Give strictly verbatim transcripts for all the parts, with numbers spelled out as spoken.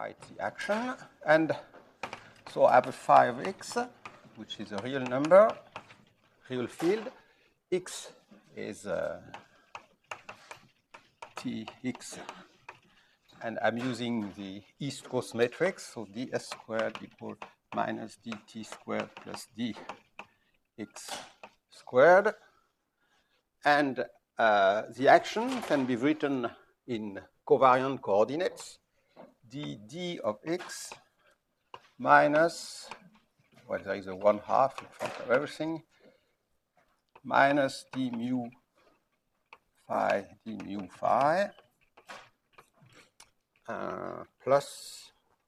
write the action. And so I have a phi of x, which is a real number, real field. X is uh, Tx. And I'm using the East Coast matrix, so ds squared equals minus dt squared plus dx squared. And uh, the action can be written in covariant coordinates, dd of x minus, well, there is a one half in front of everything, minus d mu phi d mu phi uh, plus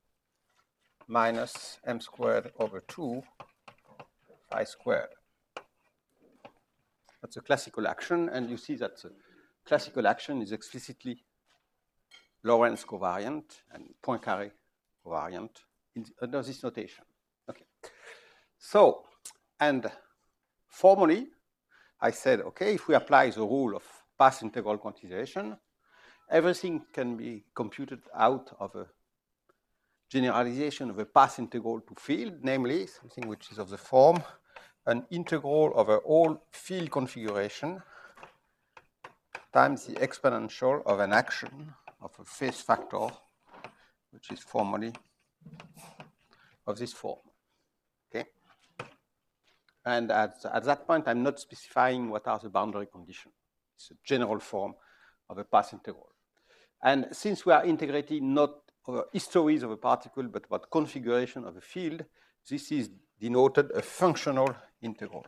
minus m squared over two phi squared. That's a classical action, and you see that the classical action is explicitly Lorentz covariant and Poincaré covariant in the, under this notation. Okay. So, and formally, I said, okay, if we apply the rule of path integral quantization, everything can be computed out of a generalization of a path integral to field, namely something which is of the form an integral over all field configuration times the exponential of an action of a phase factor, which is formally of this form. Okay? And at, at that point, I'm not specifying what are the boundary conditions. It's a general form of a path integral. And since we are integrating not over histories of a particle, but about configuration of a field, this is denoted a functional integral.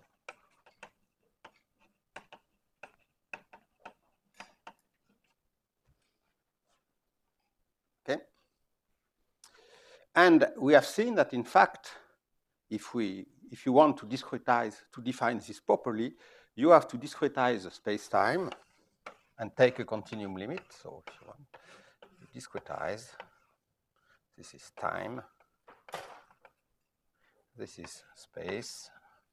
Okay? And we have seen that, in fact, if we if you want to discretize, to define this properly, you have to discretize the space-time and take a continuum limit. So if you want to discretize, this is time, this is space,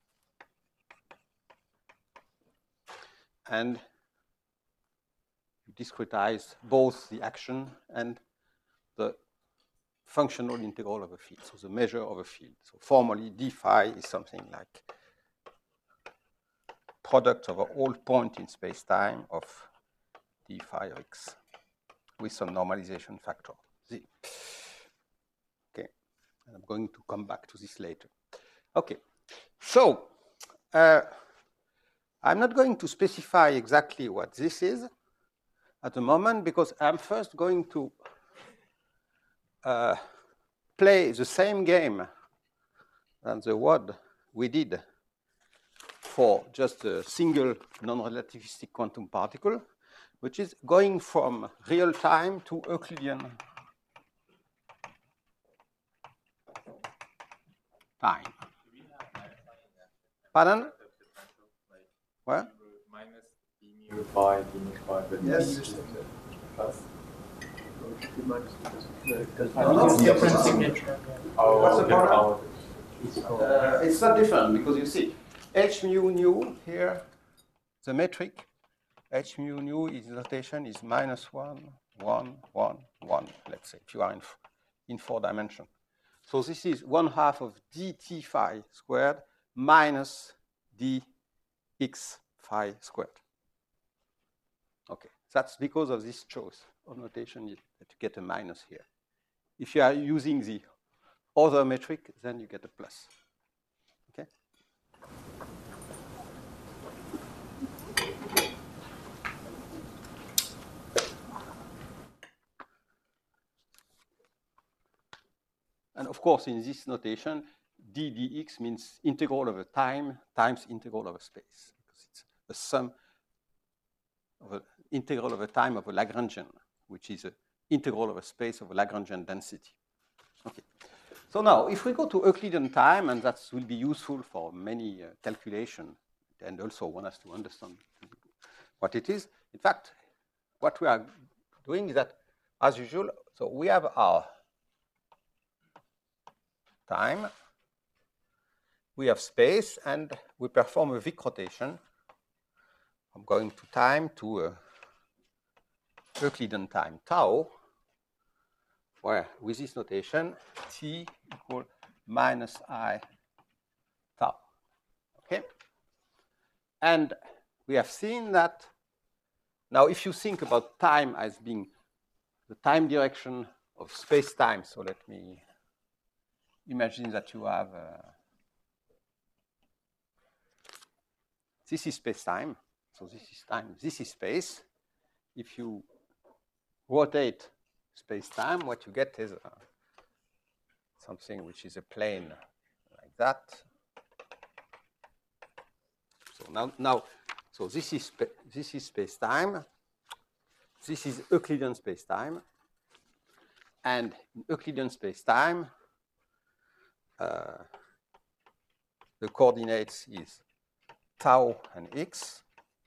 and you discretize both the action and the functional integral of a field, so the measure of a field. So formally, d phi is something like product over all point in space-time of d phi of x with some normalization factor z. Okay, and I'm going to come back to this later. Okay, so uh, I'm not going to specify exactly what this is at the moment, because I'm first going to uh, play the same game than the one we did for just a single non-relativistic quantum particle, which is going from real time to Euclidean time. Pardon? What? Minus d mu phi, d mu phi, but yes. Plus. No, no, different. Oh, What's the okay. problem? Oh. Uh, it's not different, because you see, h mu nu here, the metric, h mu nu is notation is minus one, one, one, one, let's say, if you are in, in four dimension. So this is one half of dt phi squared minus dx phi squared. Okay, that's because of this choice of notation that you get a minus here. If you are using the other metric, then you get a plus. Okay? And of course, in this notation, d dx means integral over time times integral over space, because it's a sum of an integral over time of a Lagrangian, which is an integral over space of a Lagrangian density. Okay. So now, if we go to Euclidean time, and that will be useful for many uh, calculations, and also one has to understand what it is. In fact, what we are doing is that, as usual, so we have our time, we have space, and we perform a Wick rotation. I'm going to time to uh, Euclidean time tau where with this notation, t equal minus I tau. Okay? And we have seen that now if you think about time as being the time direction of space-time, so let me imagine that you have uh, this is space-time, so this is time, this is space. If you rotate space-time, what you get is uh, something which is a plane like that. So now, now so this is this is space-time. This is Euclidean space-time, and in Euclidean space-time, uh, the coordinates is tau and x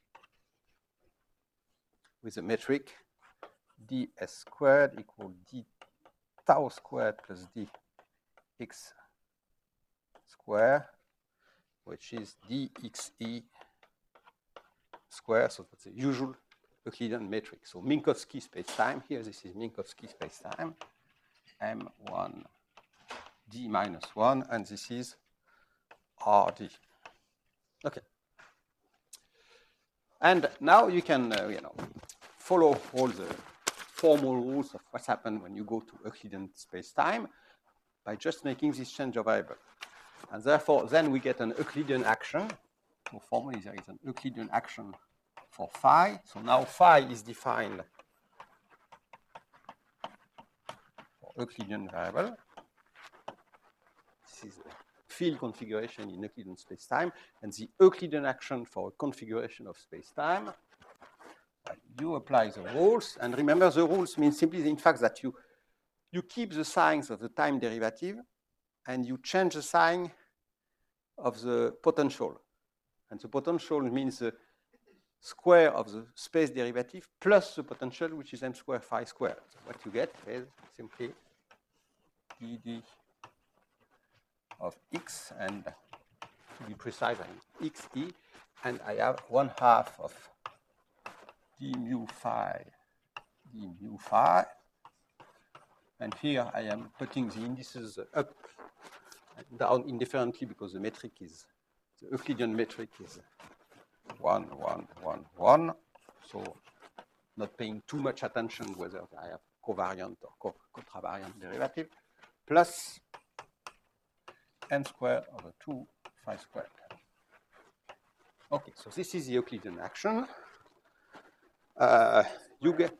with a metric ds squared equal d tau squared plus d x squared, which is dxe squared. So that's the usual Euclidean metric. So Minkowski space-time here, this is Minkowski space-time, M one d minus one, and this is R d. Okay. And now you can, uh, you know, follow all the formal rules of what's happened when you go to Euclidean space-time by just making this change of variable. And therefore, then we get an Euclidean action. So formally, there is an Euclidean action for phi. So now phi is defined for Euclidean variable. This is a field configuration in Euclidean space-time, and the Euclidean action for a configuration of space-time. Well, you apply the rules, and remember the rules mean simply in fact that you you keep the signs of the time derivative, and you change the sign of the potential. And the potential means the square of the space derivative plus the potential, which is m squared phi squared. So what you get is simply ed of x, and to be precise, I'm xe, and I have one half of d mu phi, d mu phi. And here I am putting the indices up and down indifferently because the metric is, the Euclidean metric is one, one, one, one. So not paying too much attention whether I have covariant or co contravariant derivative, plus n squared over two phi squared. Okay, so this is the Euclidean action. Uh, you get,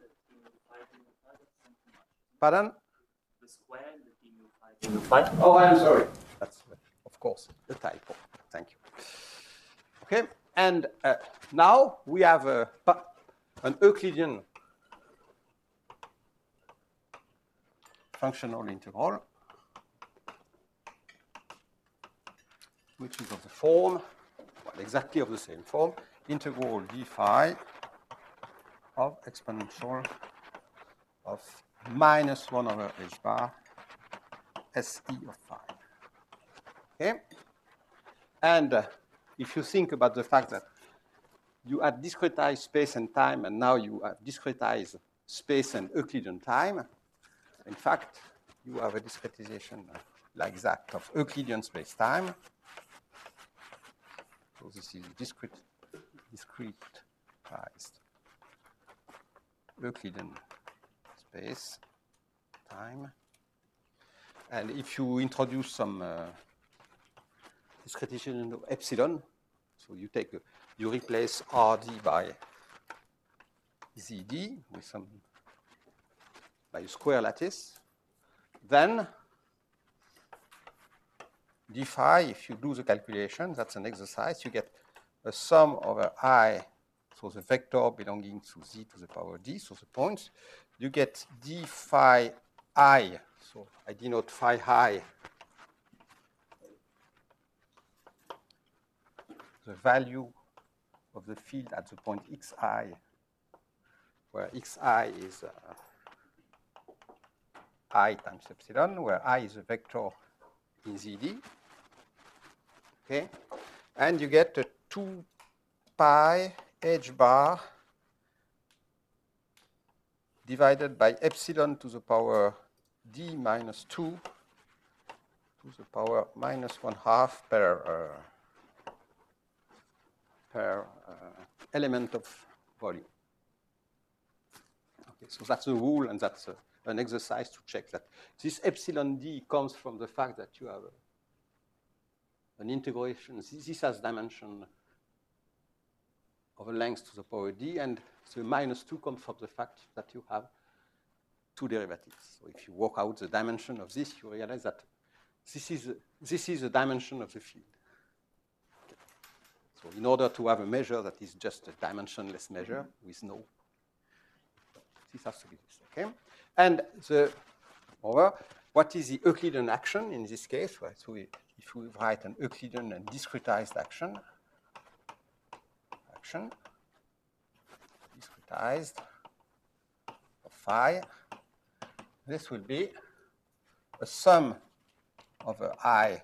pardon? The square, the d mu phi, d mu phi. Oh, I'm sorry. That's, of course, a typo. Thank you. Okay, and uh, now we have a, an Euclidean functional integral, which is of the form, well, exactly of the same form, integral d phi of exponential of minus one over h bar S E of phi. Okay? And uh, if you think about the fact that you had discretized space and time, and now you have discretized space and Euclidean time, in fact, you have a discretization like that of Euclidean space-time. So this is discrete, discretized Euclidean space, time. And if you introduce some uh, discretization of epsilon, so you take, a, you replace R D by Z D with some, by a square lattice, then d phi, if you do the calculation, that's an exercise, you get a sum over I, so the vector belonging to z to the power d, so the points, you get d phi I, so I denote phi I, the value of the field at the point xi, where xi is uh, I times epsilon, where I is a vector in Z D. Okay, and you get a two pi h bar divided by epsilon to the power d minus two to the power minus one half per uh, per uh, element of volume. Okay, so that's a rule, and that's a, an exercise to check that this epsilon d comes from the fact that you have a, an integration. This, this has dimension of a length to the power d, and the minus two comes from the fact that you have two derivatives. So if you work out the dimension of this, you realize that this is, a, this is the dimension of the field. Okay. So in order to have a measure that is just a dimensionless measure with no, this has to be this, okay? And the, over, what is the Euclidean action in this case? Well, so we, if we write an Euclidean and discretized action, action, discretized of phi, this will be a sum of a I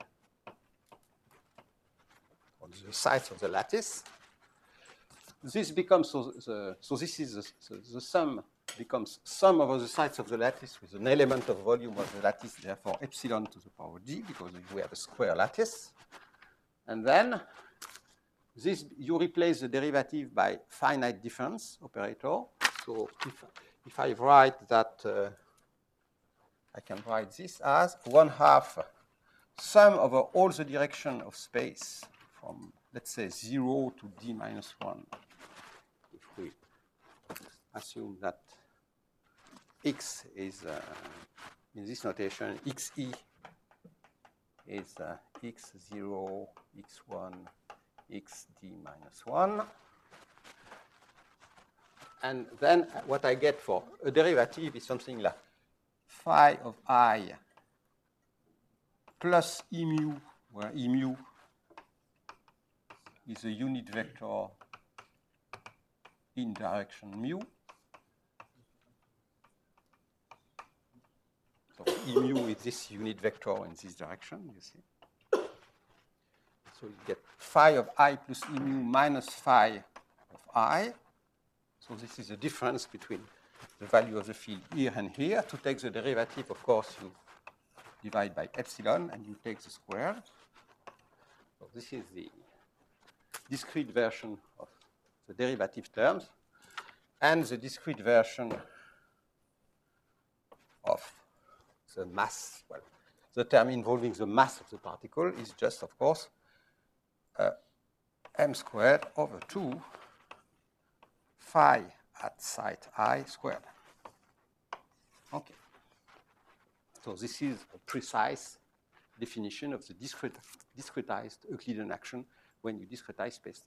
on the sides of the lattice. This becomes, so, the, so this is, the, the, the sum becomes sum over the sides of the lattice with an element of volume of the lattice, therefore epsilon to the power d, because we have a square lattice. And then this, you replace the derivative by finite difference operator. So if, if I write that, uh, I can write this as one half sum over all the direction of space from, let's say, zero to d minus one. If we assume that x is, uh, in this notation, xe is uh, x zero, x one, xd minus one. And then what I get for a derivative is something like phi of I plus E mu, where E mu is a unit vector in direction mu. So E mu is this unit vector in this direction, you see. So you get phi of I plus E mu minus phi of I. So this is the difference between the value of the field here and here. To take the derivative, of course, you divide by epsilon, and you take the square. So this is the discrete version of the derivative terms. And the discrete version of the mass, well, the term involving the mass of the particle is just, of course, uh, m squared over two phi at site I squared. Okay. So this is a precise definition of the discrete, discretized Euclidean action when you discretize spacetime.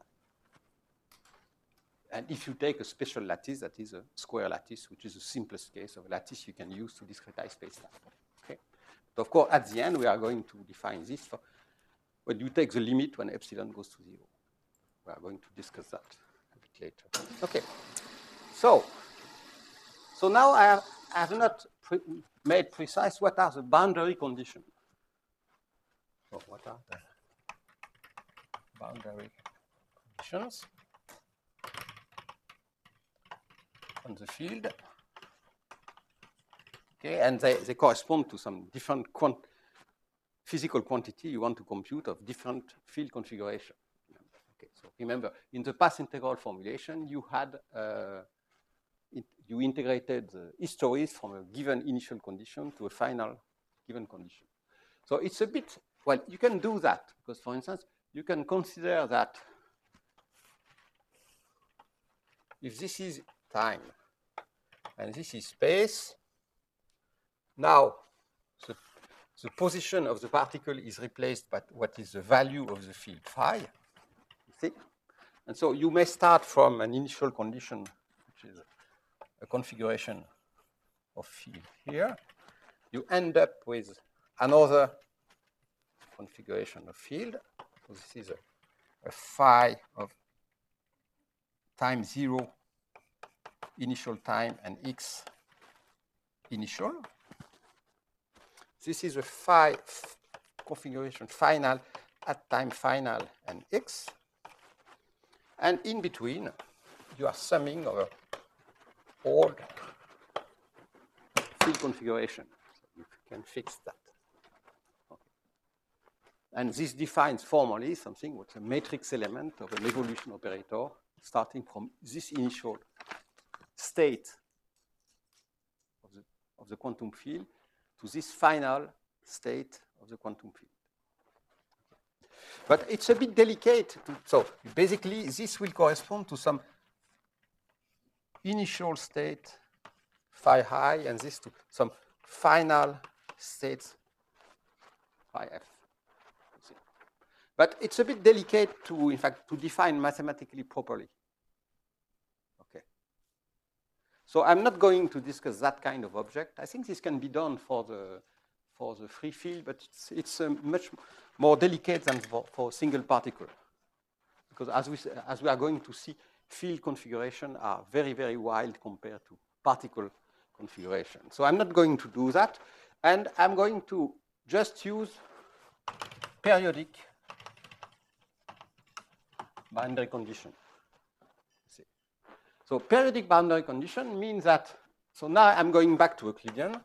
And if you take a special lattice, that is a square lattice, which is the simplest case of a lattice you can use to discretize spacetime. Okay. But of course, at the end, we are going to define this for when you take the limit when epsilon goes to zero. We are going to discuss that a bit later. Okay. So, so now I have, I have not pre made precise what are the boundary conditions. So what are the boundary conditions on the field? Okay, and they, they correspond to some different quant physical quantity you want to compute of different field configuration. Okay, so remember, in the path integral formulation, you had uh, it, you integrated the histories from a given initial condition to a final given condition. So it's a bit, well, you can do that because, for instance, you can consider that if this is time and this is space, now the, the position of the particle is replaced by what is the value of the field phi, you see? And so you may start from an initial condition, which is a, a configuration of field here. You end up with another configuration of field. So this is a, a phi of time zero, initial time, and x initial. This is a phi configuration final at time final and x. And in between, you are summing over all field configuration. You can fix that. Okay. And this defines formally something what's a matrix element of an evolution operator starting from this initial state of the, of the quantum field to this final state of the quantum field. But it's a bit delicate. To, so basically, this will correspond to some initial state phi I, and this to some final states phi F. But it's a bit delicate to, in fact, to define mathematically properly. Okay. So I'm not going to discuss that kind of object. I think this can be done for the for the free field, but it's, it's uh, much more delicate than for, for single particle. Because as we, as we are going to see, field configuration are very, very wild compared to particle configuration. So I'm not going to do that. And I'm going to just use periodic boundary condition. See. So periodic boundary condition means that, so now I'm going back to Euclidean.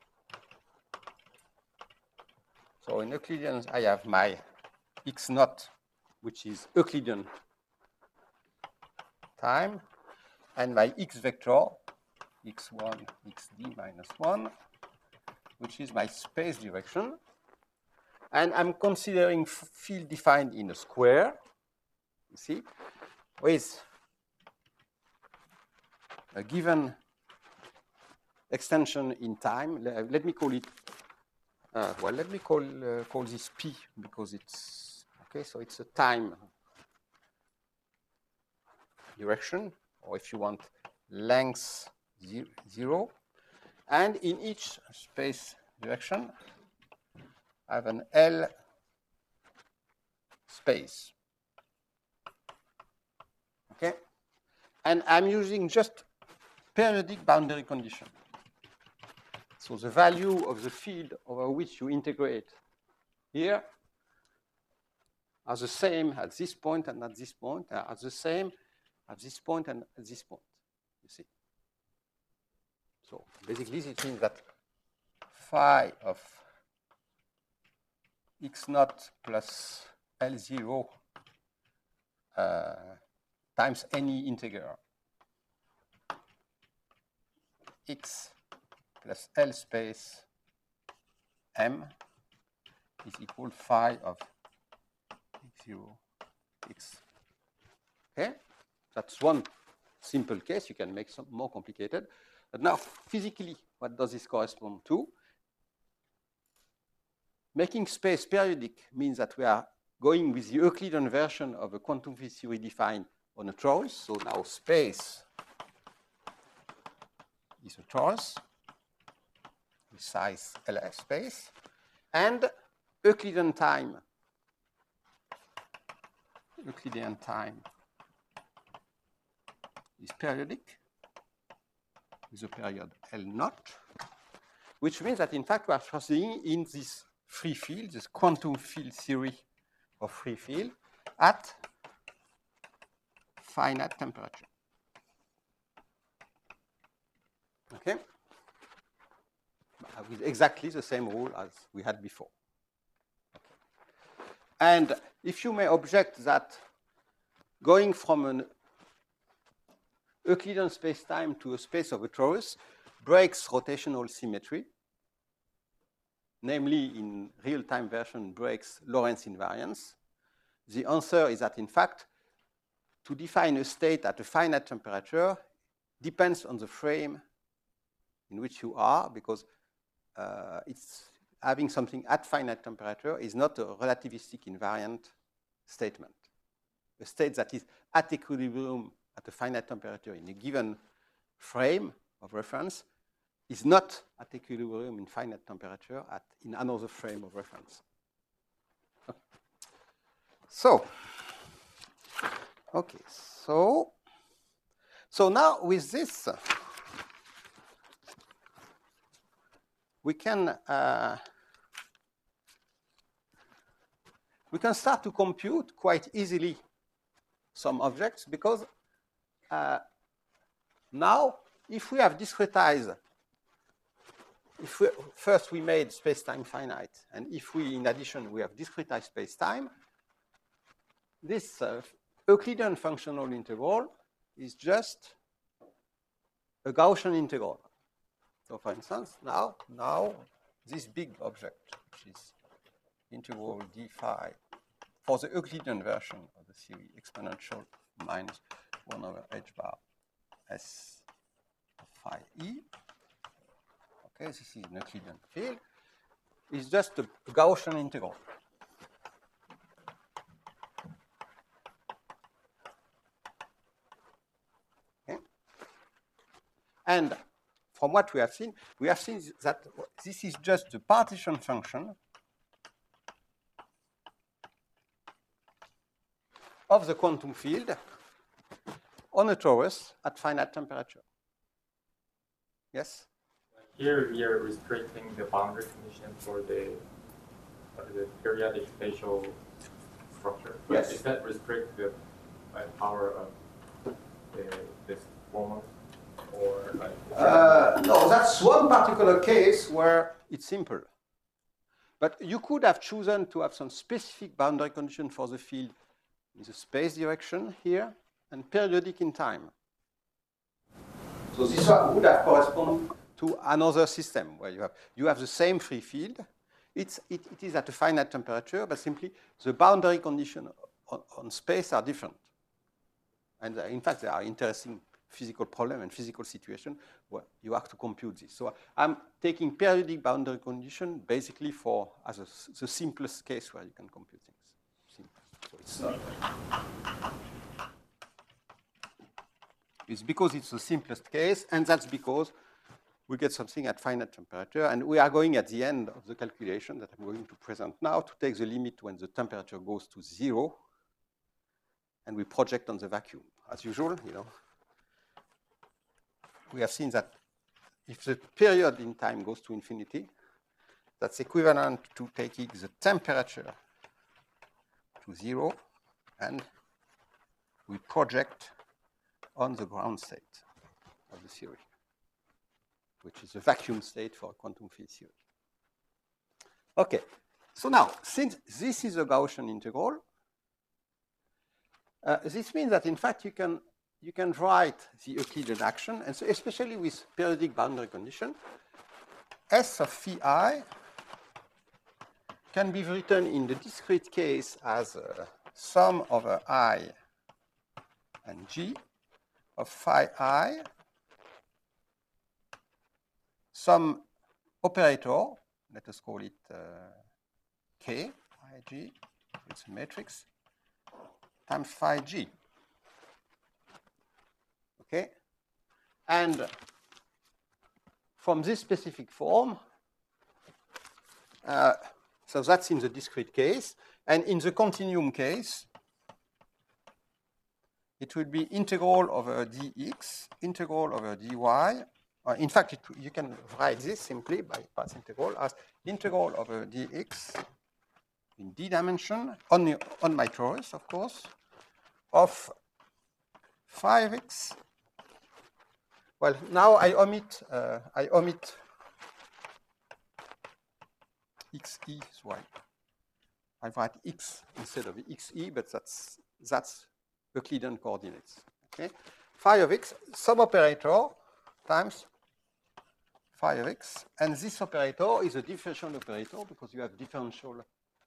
So in Euclidean, I have my x naught, which is Euclidean time, and my x vector, x one, xd minus one, which is my space direction. And I'm considering field defined in a square, you see, with a given extension in time. Let me call it, uh, well, let me call, uh, call this P because it's, okay, so it's a time direction, or if you want, length zero. And in each space direction, I have an L space. Okay? And I'm using just periodic boundary condition. So the value of the field over which you integrate here are the same at this point and at this point, are the same at this point and at this point, you see. So basically, it means that phi of x naught plus L zero uh, times any integer x plus L space m is equal phi of x zero x. Okay? That's one simple case. You can make some more complicated. But now, physically, what does this correspond to? Making space periodic means that we are going with the Euclidean version of a quantum field theory defined on a torus. So now space is a torus with size L S space. And Euclidean time, Euclidean time is periodic with a period L naught, which means that in fact we are proceeding in this free field, this quantum field theory of free field at finite temperature. Okay? With exactly the same rule as we had before. Okay. And if you may object that going from an Euclidean space-time to a space of a torus breaks rotational symmetry, namely in real-time version breaks Lorentz invariance, the answer is that in fact, to define a state at a finite temperature depends on the frame in which you are, because uh, it's having something at finite temperature is not a relativistic invariant statement. A state that is at equilibrium at a finite temperature in a given frame of reference is not at equilibrium in finite temperature at in another frame of reference. So, okay, so, so now with this, uh, we can uh, we can start to compute quite easily some objects, because uh, now if we have discretized if we, first we made space-time finite, and if we, in addition, we have discretized space-time, this uh, Euclidean functional integral is just a Gaussian integral. So for instance, now, now this big object, which is integral d phi, for the Euclidean version of the theory, exponential minus one over h bar s of phi e, okay, this is an Euclidean field, is just a Gaussian integral. Okay? And from what we have seen, we have seen that this is just a partition function of the quantum field on a torus at finite temperature. Yes? Here we are restricting the boundary condition for the, uh, the periodic spatial structure. But Yes. Is that restricted by power of the, this moment? Or like Uh, no, that's one particular case where it's simple. But you could have chosen to have some specific boundary condition for the field in the space direction here and periodic in time. So this one would have corresponded to another system where you have, you have the same free field. It's, it, it is at a finite temperature, but simply the boundary conditions on, on space are different. And uh, in fact, there are interesting physical problem and physical situation where you have to compute this. So I'm taking periodic boundary condition basically for as a, the simplest case where you can compute things. Simple. So it's, uh, it's because it's the simplest case, and that's because we get something at finite temperature, and we are going at the end of the calculation that I'm going to present now to take the limit when the temperature goes to zero, and we project on the vacuum. As usual, you know, we have seen that if the period in time goes to infinity, that's equivalent to taking the temperature to zero, and we project on the ground state of the theory, which is a vacuum state for a quantum field theory. Okay, so now, since this is a Gaussian integral, uh, this means that in fact you can you can write the Euclidean action, and so especially with periodic boundary condition, S of phi I can be written in the discrete case as a sum over I and G of phi I, some operator, let us call it uh, K, I G, it's a matrix, times phi G. Okay? And from this specific form, uh, so that's in the discrete case, and in the continuum case, it will be integral over dx, integral over dy. Uh, in fact, it, you can write this simply by path integral as integral over dx in d dimension on, the, on my torus, of course, of five x. Well, now I omit, uh, I omit xe, so I, I write x instead of xe, but that's, that's Euclidean coordinates. Okay, phi of x, some operator times phi of x, and this operator is a differential operator because you have differential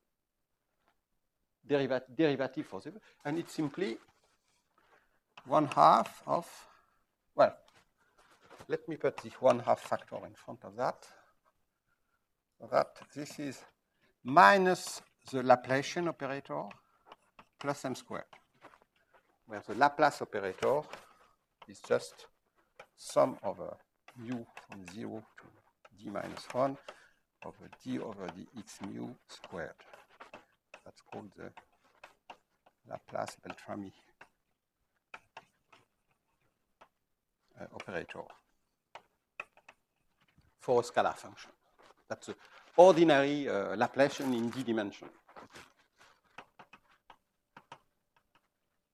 derivat derivative for the, and it's simply one half of, well, let me put the one half factor in front of that, so that this is minus the Laplacian operator plus m squared, where the Laplace operator is just sum over mu from zero to d minus one over d over dx mu squared. That's called the Laplace-Beltrami uh, operator for a scalar function. That's an ordinary uh, Laplacian in d dimension.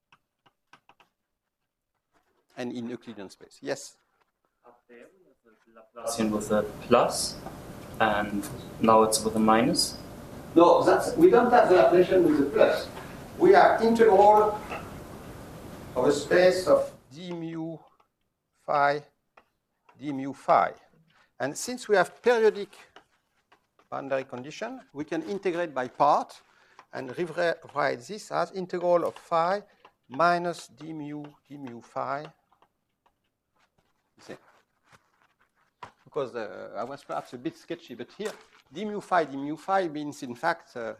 And in Euclidean space. Yes? Up there we have a Laplacian with a plus, and now it's with a minus. No, that's, we don't have the Laplacian with the plus. We have integral of a space of d mu phi, d mu phi. And since we have periodic boundary condition, we can integrate by part and rewrite this as integral of phi minus d mu, d mu phi. See? Because uh, I was perhaps a bit sketchy, but here, d mu phi, d mu phi means, in fact, uh,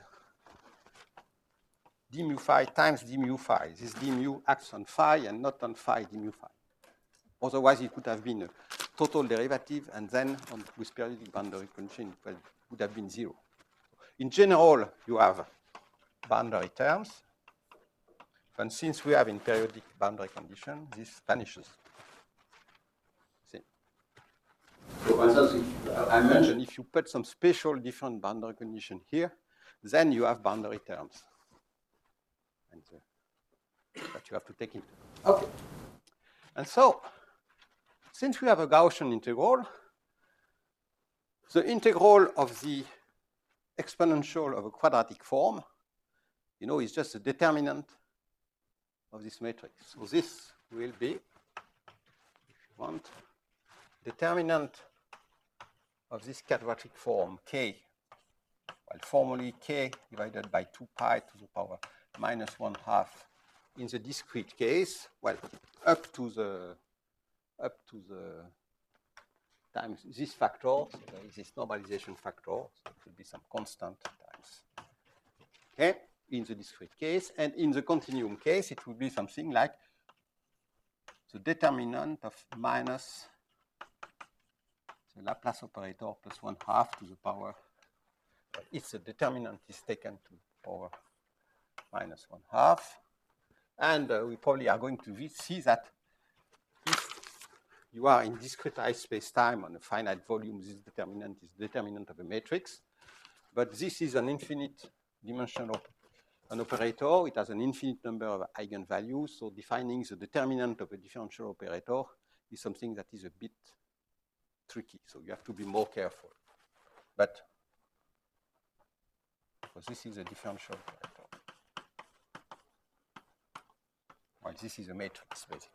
d mu phi times d mu phi. This d mu acts on phi and not on phi d mu phi. Otherwise, it would have been a total derivative, and then on, with periodic boundary condition, it would have been zero. In general, you have boundary terms. And since we have in periodic boundary condition, this vanishes. See? So, for instance, if, I mentioned if you put some special different boundary condition here, then you have boundary terms. And, uh, that you have to take into. Okay. And so, since we have a Gaussian integral, the integral of the exponential of a quadratic form, you know, is just a determinant of this matrix. So this will be, if you want, determinant of this quadratic form k, well, formally k divided by two pi to the power minus one half in the discrete case, well, up to the up to the times this factor, so there is this normalization factor, so it will be some constant times, okay, in the discrete case. And in the continuum case, it will be something like the determinant of minus the Laplace operator plus one half to the power, if the determinant is taken to the power minus one half. And uh, we probably are going to see that if you are in discretized space-time on a finite volume, this determinant is the determinant of a matrix. But this is an infinite dimensional an operator. It has an infinite number of eigenvalues. So defining the determinant of a differential operator is something that is a bit tricky. So you have to be more careful. But because this is a differential operator. Well, this is a matrix, basically.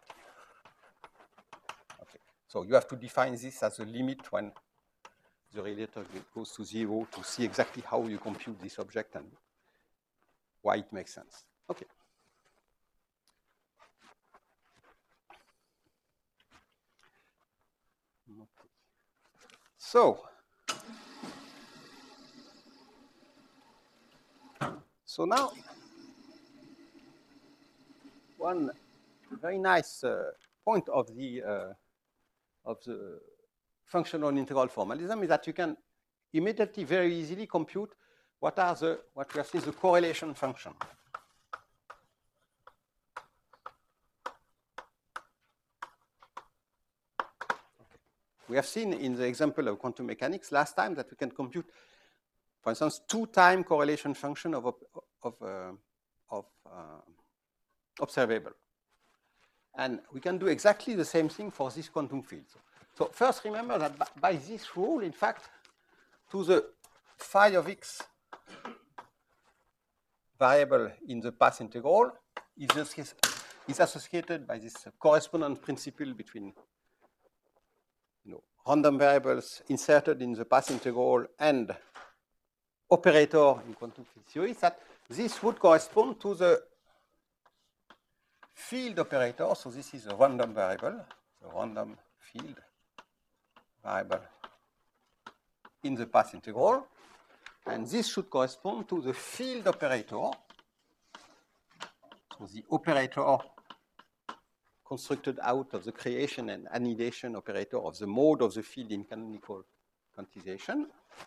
Okay. So you have to define this as a limit when the relator goes to zero to see exactly how you compute this object and why it makes sense. Okay. So, so now, one very nice uh, point of the uh, of the functional integral formalism is that you can immediately very easily compute what are the what we have seen the correlation function. Okay. We have seen in the example of quantum mechanics last time that we can compute, for instance, two-time correlation function of of uh, of uh, observable. And we can do exactly the same thing for this quantum field. So, so first remember that by, by this rule, in fact, to the phi of x variable in the path integral is, just, is associated by this correspondence principle between you know, random variables inserted in the path integral and operator in quantum field theory, that this would correspond to the field operator. So this is a random variable, the random field variable in the path integral. And this should correspond to the field operator. So the operator constructed out of the creation and annihilation operator of the mode of the field in canonical quantization.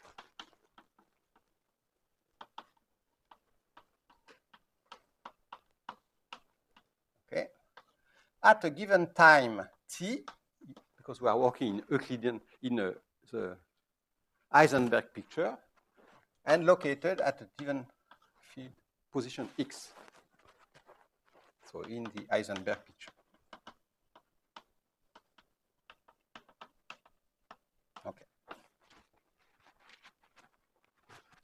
Okay. At a given time t, because we are working in Euclidean, in a, the Heisenberg picture, and located at a given field position x. So in the Heisenberg picture.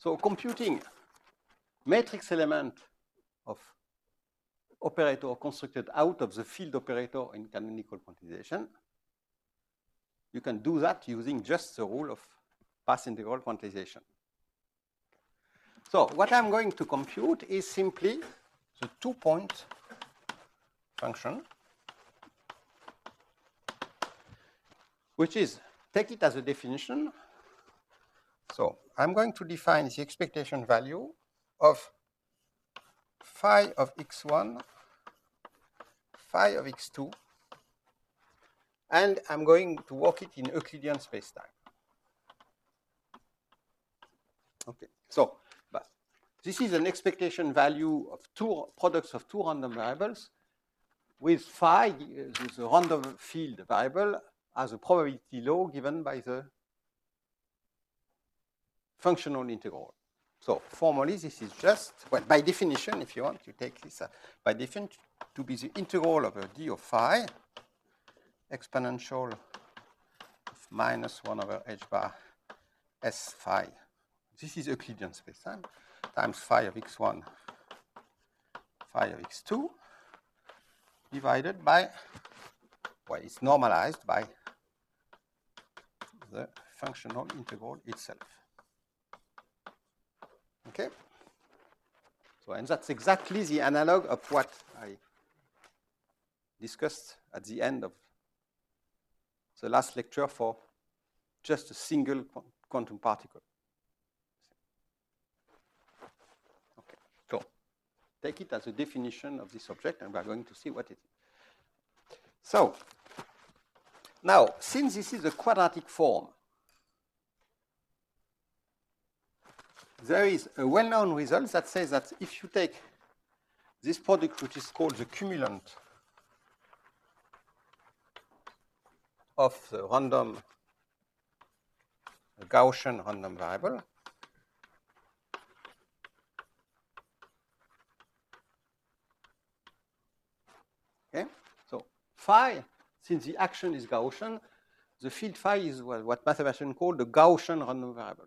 So computing matrix element of operator constructed out of the field operator in canonical quantization, you can do that using just the rule of path integral quantization. So what I'm going to compute is simply the two-point function, which is, take it as a definition. So I'm going to define the expectation value of phi of x one, phi of x two, and I'm going to work it in Euclidean spacetime. Okay, so but this is an expectation value of two products of two random variables with phi, the random field variable, as a probability law given by the functional integral. So formally, this is just, well, by definition, if you want, you take this uh, by definition to be the integral over d of phi exponential of minus one over h bar s phi. This is Euclidean spacetime times phi of x one, phi of x two, divided by, well, it's normalized by the functional integral itself. Okay? So, and that's exactly the analog of what I discussed at the end of the last lecture for just a single quantum particle. Okay, so take it as a definition of this object, and we're going to see what it is. So, now, since this is a quadratic form, there is a well-known result that says that if you take this product, which is called the cumulant of the random the Gaussian random variable, okay, so phi, since the action is Gaussian, the field phi is what, what mathematicians call the Gaussian random variable.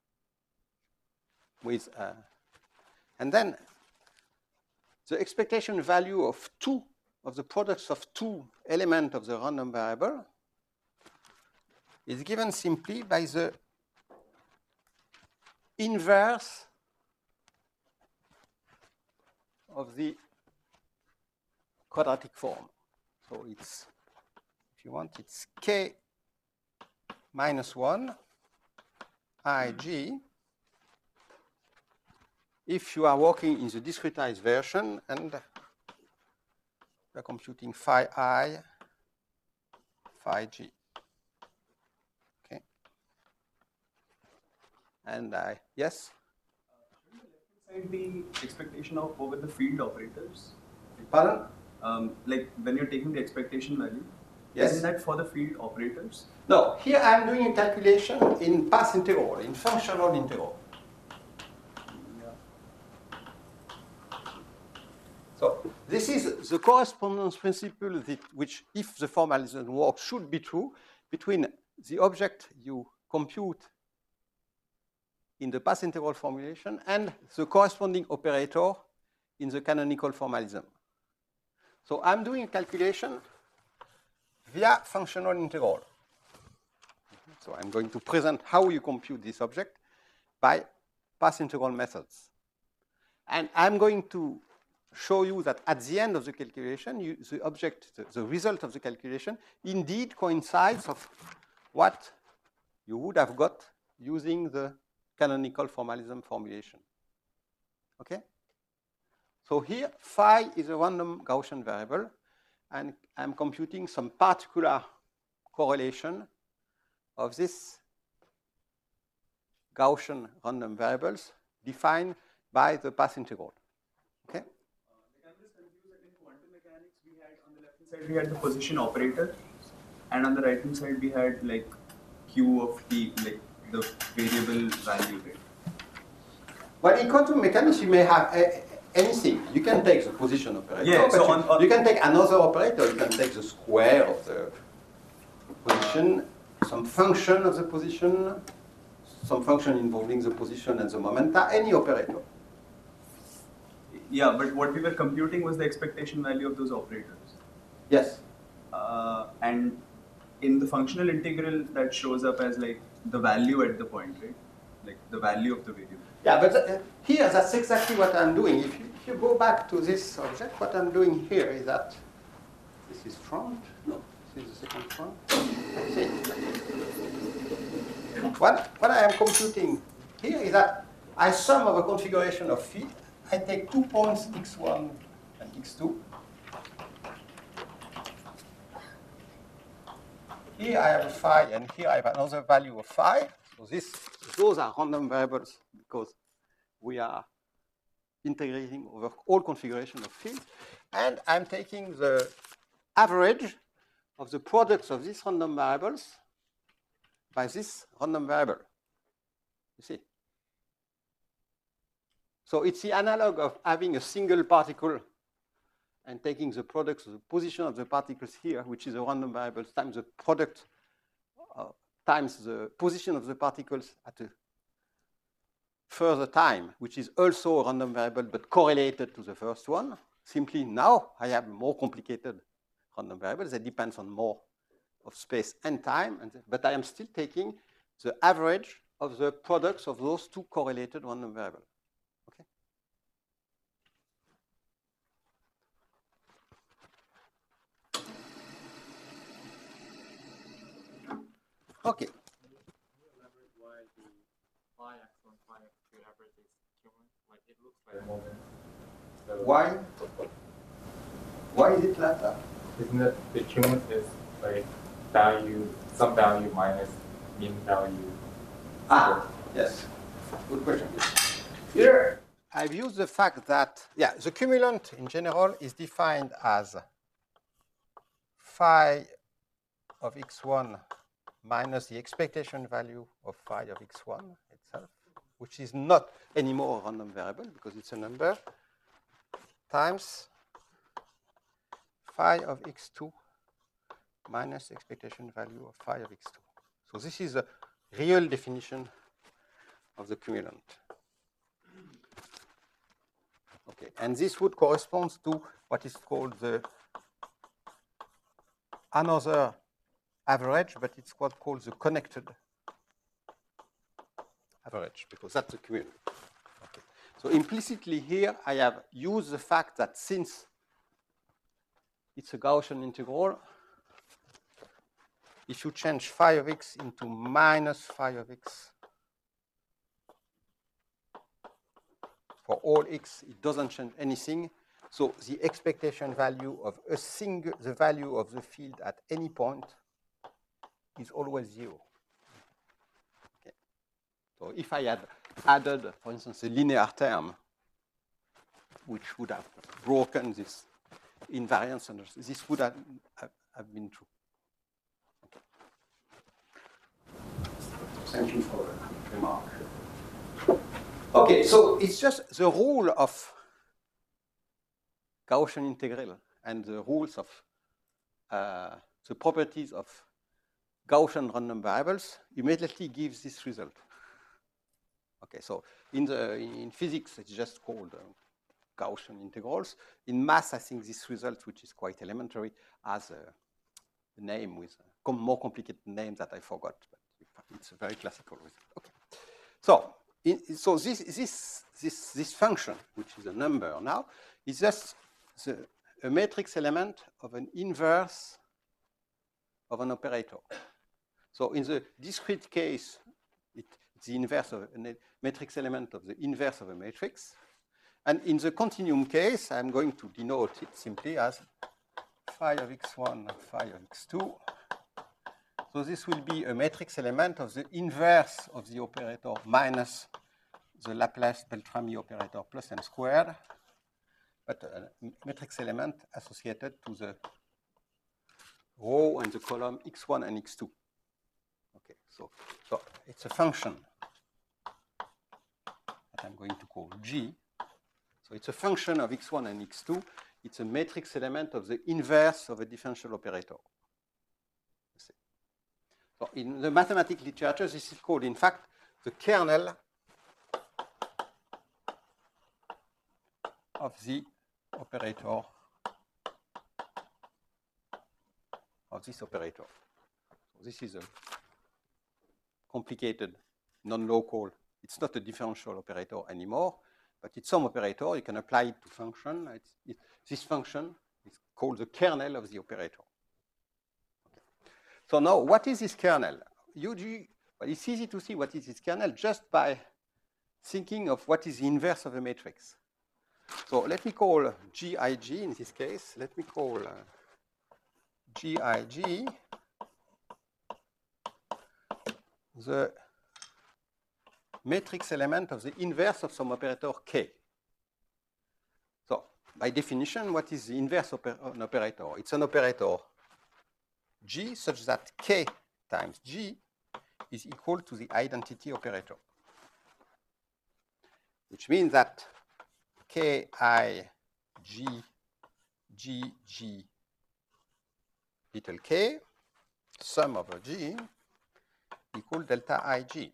With, uh, and then the expectation value of two of the products of two elements of the random variable is given simply by the inverse of the quadratic form. So it's, if you want, it's k minus one I G if you are working in the discretized version and we are computing phi I, phi G. Okay. And I, yes? Uh, shouldn't the left hand side be expectation of over the field operators? Pardon? Um, like when you're taking the expectation value, yes. Isn't that for the field operators? No, here I'm doing a calculation in path integral, in functional integral. So this is the correspondence principle that, which, if the formalism works, should be true between the object you compute in the path integral formulation and the corresponding operator in the canonical formalism. So I'm doing a calculation via functional integral. So I'm going to present how you compute this object by path integral methods. And I'm going to show you that at the end of the calculation, you, the object, the, the result of the calculation, indeed coincides of what you would have got using the canonical formalism formulation. Okay? So here, phi is a random Gaussian variable, and I'm computing some particular correlation of this Gaussian random variables defined by the path integral. Okay? Side we had the position operator, and on the right hand side we had like q of t, like the variable value. Right? Well, in quantum mechanics, you may have a, anything. You can take the position operator, yeah, but so you, on, on you can take another operator. You can take the square of the position, some function of the position, some function involving the position and the momenta, any operator. Yeah, but what we were computing was the expectation value of those operators. Yes. Uh, and in the functional integral, that shows up as like the value at the point, right? Like the value of the variable. Yeah, but uh, here, that's exactly what I'm doing. If you, if you go back to this object, what I'm doing here is that this is front. No, this is the second front. See? What, what I am computing here is that I sum of a configuration of field. I take two points, x one and x two. Here I have a phi, and here I have another value of phi. So this, those are random variables because we are integrating over all configuration of fields. And I'm taking the average of the products of these random variables by this random variable. You see? So it's the analog of having a single particle and taking the products of the position of the particles here, which is a random variable, times the product uh, times the position of the particles at a further time, which is also a random variable but correlated to the first one. Simply now I have more complicated random variables that depends on more of space and time, and but I am still taking the average of the products of those two correlated random variables. Okay. Okay. Can you elaborate why the phi x one, phi x two average is cumulative? Like it looks like a moment. So Why? Why is it like that? isn't it the cumulative is like value, some value minus mean value? Ah, yes. Good question. Here, I've used the fact that, yeah, the cumulant in general is defined as phi of x one minus the expectation value of phi of x one itself, which is not anymore a random variable because it's a number, times phi of x two minus expectation value of phi of x two. So this is a real definition of the cumulant. Okay, and this would correspond to what is called the another average, but it's what called the connected average, because that's the cumulant. Okay. So implicitly here, I have used the fact that since it's a Gaussian integral, if you change phi of x into minus phi of x for all x, it doesn't change anything. So the expectation value of a single, the value of the field at any point is always zero. Okay. So if I had added, for instance, a linear term, which would have broken this invariance, and this would have, have, have been true. Okay. Thank you for the remark. Okay, so it's just the rule of Gaussian integral and the rules of uh, the properties of Gaussian random variables immediately gives this result. Okay, so in the in physics it's just called uh, Gaussian integrals. In math, I think this result, which is quite elementary, has a, a name with a more complicated name that I forgot, but it's a very classical result. Okay, so in, so this this this this function, which is a number now, is just the, a matrix element of an inverse of an operator. So in the discrete case, it, it's the inverse of a matrix element of the inverse of a matrix. And in the continuum case, I'm going to denote it simply as phi of x one, phi of x two. So this will be a matrix element of the inverse of the operator minus the Laplace Beltrami operator plus n squared, but a matrix element associated to the row and the column x one and x two. Okay, so, so it's a function that I'm going to call G. So it's a function of x one and x two. It's a matrix element of the inverse of a differential operator. So in the mathematical literature, this is called, in fact, the kernel of the operator of this operator. So this is a complicated, non-local. It's not a differential operator anymore, but it's some operator. You can apply it to function. It's, it, this function is called the kernel of the operator. Okay. So now, what is this kernel? U G, well, it's easy to see what is this kernel just by thinking of what is the inverse of a matrix. So let me call G I G in this case. Let me call uh, G I G the matrix element of the inverse of some operator K. So by definition, what is the inverse of an operator? It's an operator G such that K times G is equal to the identity operator, which means that K I G G G little k sum over G equal delta I G.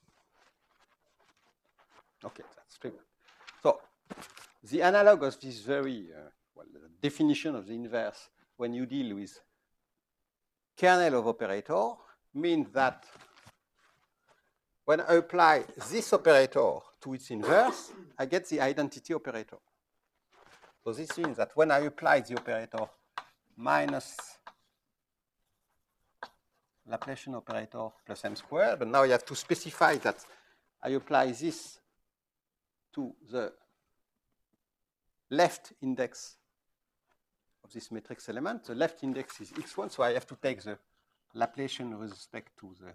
Okay, that's true. So the analog of this very, uh, well, the definition of the inverse when you deal with kernel of operator means that when I apply this operator to its inverse, I get the identity operator. So this means that when I apply the operator minus Laplacian operator plus m squared, but now you have to specify that I apply this to the left index of this matrix element. The left index is x one, so I have to take the Laplacian with respect to the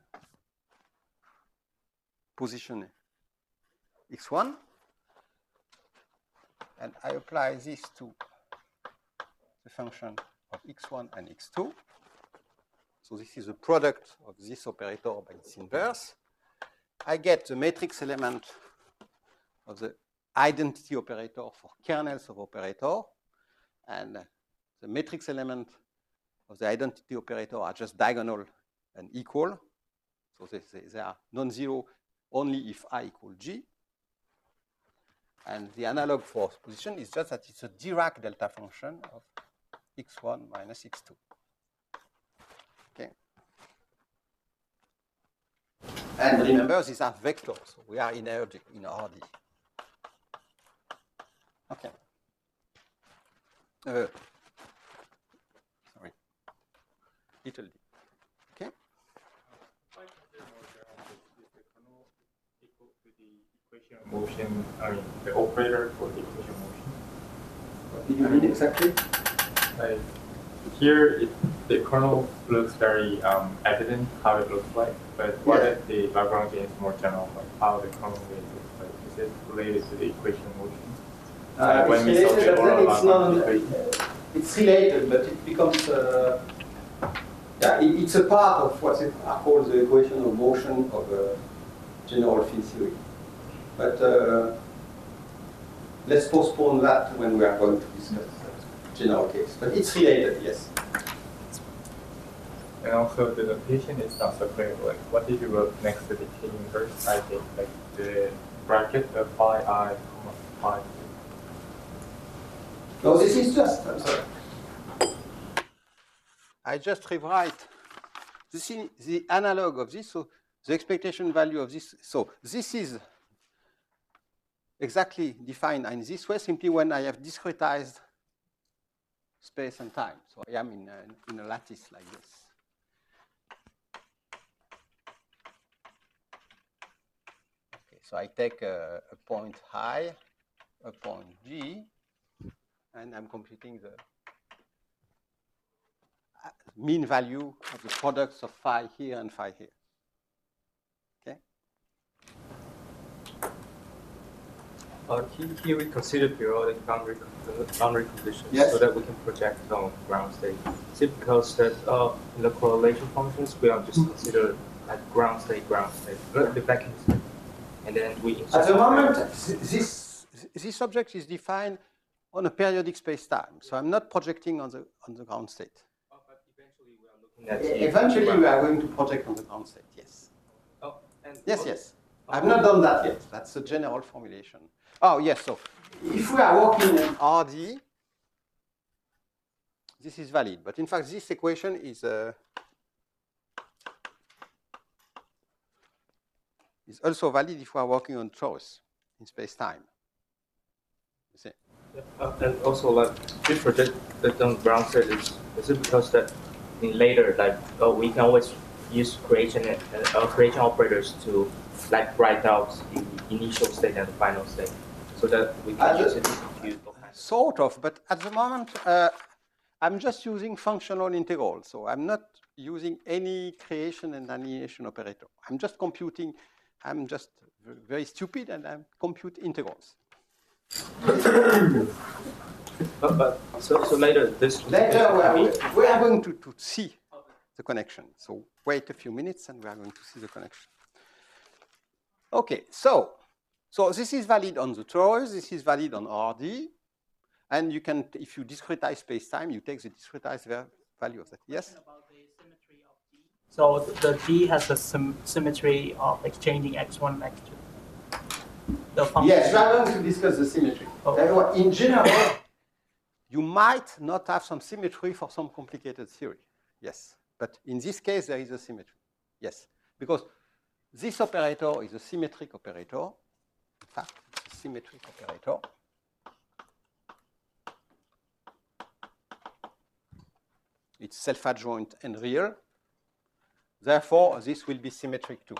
position x one. And I apply this to the function of x one and x two. So this is the product of this operator by its inverse. I get the matrix element of the identity operator for kernels of operator. And the matrix element of the identity operator are just diagonal and equal. So they, they, they are non-zero only if I equal G. And the analog for position is just that it's a Dirac delta function of x one minus x two. Okay. And remember, these are vectors. So we are in R D. In R D. Okay. Uh, sorry. Little d. Okay. Motion, I mean, the operator for the equation motion. What do you mean exactly? Like here, it, the kernel looks very um, evident how it looks like, but what Yeah. if the Lagrangian is more general, like how the kernel looks like? Is it related to the equation motion? Uh, when it's we solve related, the but then oral it's not. Lagrangian equation. It's related, but it becomes. Uh, yeah, it, it's a part of what are called the equation of motion of uh, general field theory. But uh, let's postpone that when we are going to discuss the general case. But it's related, yes. And also the notation is not so clear. Like what did you wrote next to the K inverse? I think like the bracket of phi I comma phi. No, this is just, I'm sorry. I just rewrite. This is the analog of this, so the expectation value of this. So this is exactly defined in this way, simply when I have discretized space and time. So I am in a, in a lattice like this. Okay, so I take a, a point I, a point G, and I'm computing the mean value of the products of phi here and phi here. Okay? Uh, here, here we consider periodic boundary, boundary conditions Yes. so that we can project on ground state. Is it because that uh, in the correlation functions we are just consider like ground state, ground state, the the vacuum state, and then we insert At the moment, this, this object is defined on a periodic space-time. So I'm not projecting on the, on the ground state. Oh, but eventually we are looking at the Eventually, ground. we are going to project on the ground state, yes. Oh, and Yes, also, yes. I've not done that yet. That's a general formulation. Oh, yes. So if we are working in R D, this is valid. But in fact, this equation is, uh, is also valid if we are working on torus in space-time. You see? Yeah. Uh, and also, like, this project that on ground state is, is it because that in later, like, uh, we can always use creation and uh, creation operators to like write out the initial state and the final state, so that we can Uh, use it to compute all kinds of- Sort of, but at the moment, uh, I'm just using functional integral. So I'm not using any creation and annihilation operator. I'm just computing, I'm just very stupid and I compute integrals. But, but so, so later this Later, we are, we are going to, to see the connection. So wait a few minutes and we are going to see the connection. Okay, so, so this is valid on the torus, this is valid on R D. And you can, if you discretize space-time, you take the discretized value of that. Yes? About the symmetry of D. So the D has a sym symmetry of exchanging x one and x two. The function. Yes, we are going to discuss the symmetry. Oh. In general, you might not have some symmetry for some complicated theory. Yes, but in this case, there is a symmetry. Yes, because this operator is a symmetric operator. In fact, it's a symmetric operator. It's self-adjoint and real. Therefore, this will be symmetric too.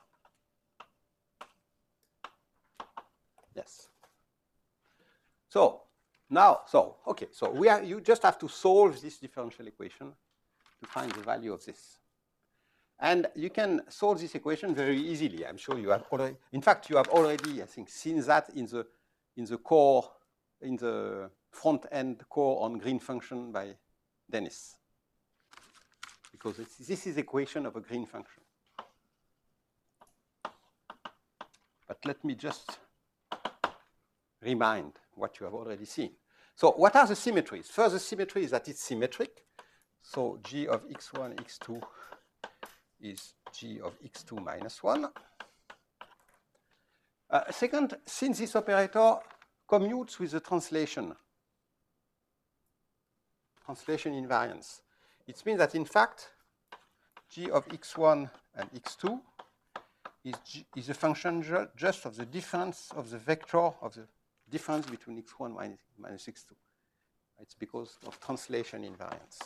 Yes. So now, so okay, so we are. You just have to solve this differential equation to find the value of this, and you can solve this equation very easily. I'm sure you have already. In fact, you have already, I think, seen that in the in the core, in the front end core on green function by Dennis. Because it's, this is equation of a green function. But let me just remind what you have already seen. So what are the symmetries? First, the symmetry is that it's symmetric. So G of x one, x two is G of x two minus one. Uh, second, since this operator commutes with the translation, translation invariance, it means that in fact, G of x one and x two is, G, is a function ju just of the difference of the vector of the difference between x one minus, minus x two. It's because of translation invariance.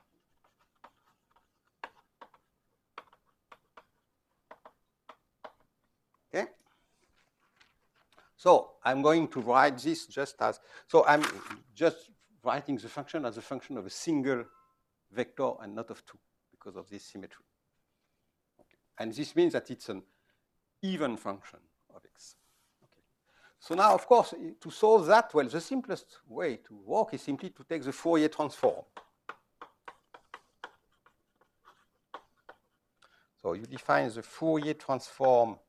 Okay? So I'm going to write this just as, so I'm just writing the function as a function of a single vector and not of two because of this symmetry. Okay. And this means that it's an even function of x. Okay. So now, of course, to solve that, well, the simplest way to work is simply to take the Fourier transform. So you define the Fourier transform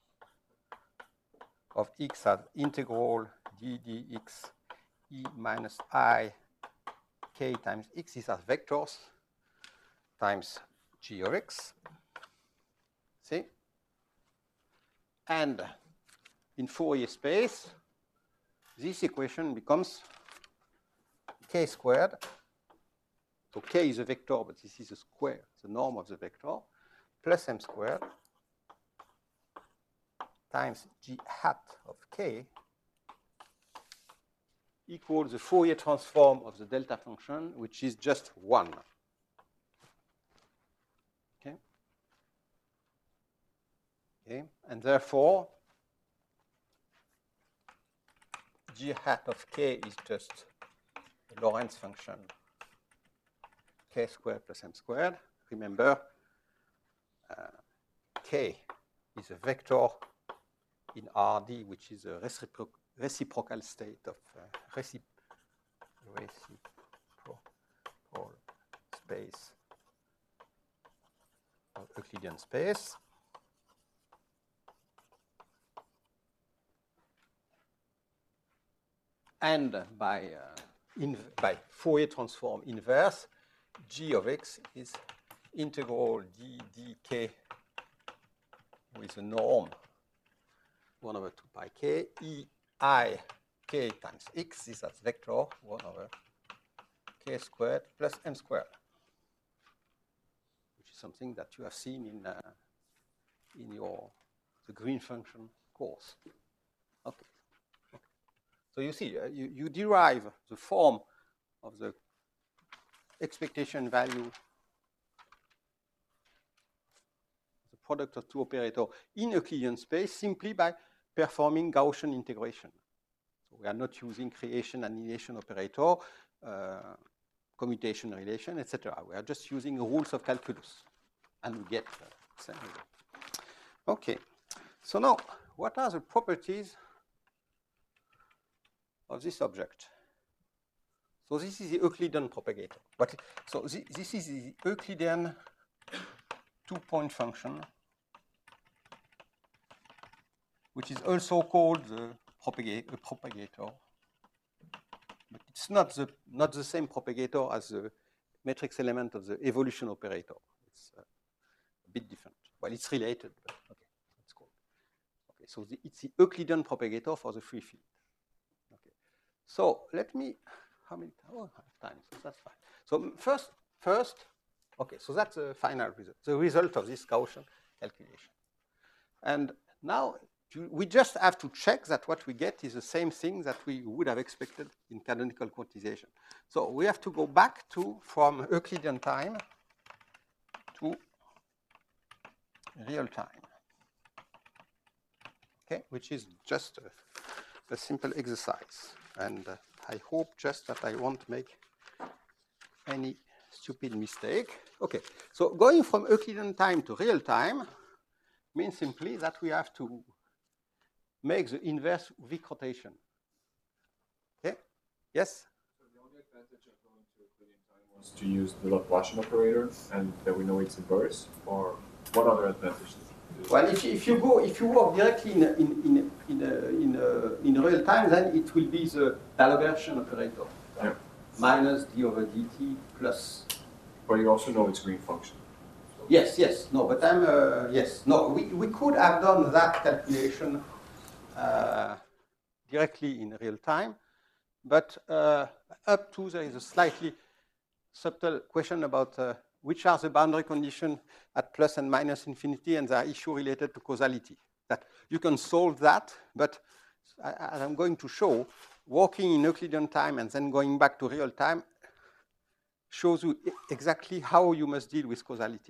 of x as integral d dx e minus I k times x. These are vectors times g of x. See? And in Fourier space, this equation becomes k squared. So k is a vector, but this is a square, the norm of the vector, plus m squared times g hat of k equals the Fourier transform of the delta function, which is just one. Okay? Okay, and therefore, g hat of k is just a Lorentz function, k squared plus m squared. Remember, uh, k is a vector in R D, which is a reciprocal reciprocal state of uh, recip reciprocal space of Euclidean space. And by, uh, in, by Fourier transform inverse, g of x is integral d dk with a norm one over two pi k, E I k times x, this is vector one over k squared plus m squared, which is something that you have seen in, uh, in your the green function course. Okay. Okay. So you see, uh, you, you derive the form of the expectation value, the product of two operators in Euclidean space simply by performing Gaussian integration. So we are not using creation annihilation operator, uh, commutation relation, et cetera. We are just using rules of calculus, and we get the same result. Okay. So now, what are the properties of this object? So this is the Euclidean propagator. But so this, this is the Euclidean two-point function, which is also called the propagate, the propagator. But it's not the, not the same propagator as the matrix element of the evolution operator. It's uh, a bit different. Well, it's related, but okay, it's called. Okay, so the, it's the Euclidean propagator for the free field. Okay, so let me, how many, oh, I have time, so that's fine. So first, first, okay, so that's the final result, the result of this Gaussian calculation. And now, we just have to check that what we get is the same thing that we would have expected in canonical quantization. So we have to go back to, from Euclidean time to real time, okay, which is just a, a simple exercise. And uh, I hope just that I won't make any stupid mistake. Okay, so going from Euclidean time to real time means simply that we have to make the inverse Wick rotation. Okay? Yes? So the only advantage of going to Euclidean time was to use the Laplacian operator, and that we know it's inverse, or what other advantages? Well, if, if you go, if you work directly in in in in, uh, in, uh, in real time, then it will be the Dalabertian operator, Yeah. minus d over dt plus. But you also know its green function. So Yes, yes, no, but I'm uh, yes, no. We we could have done that calculation uh, directly in real time, but uh, up to there is a slightly subtle question about uh, which are the boundary conditions at plus and minus infinity, and there are issues related to causality. That you can solve that, but as I'm going to show, working in Euclidean time and then going back to real time shows you exactly how you must deal with causality.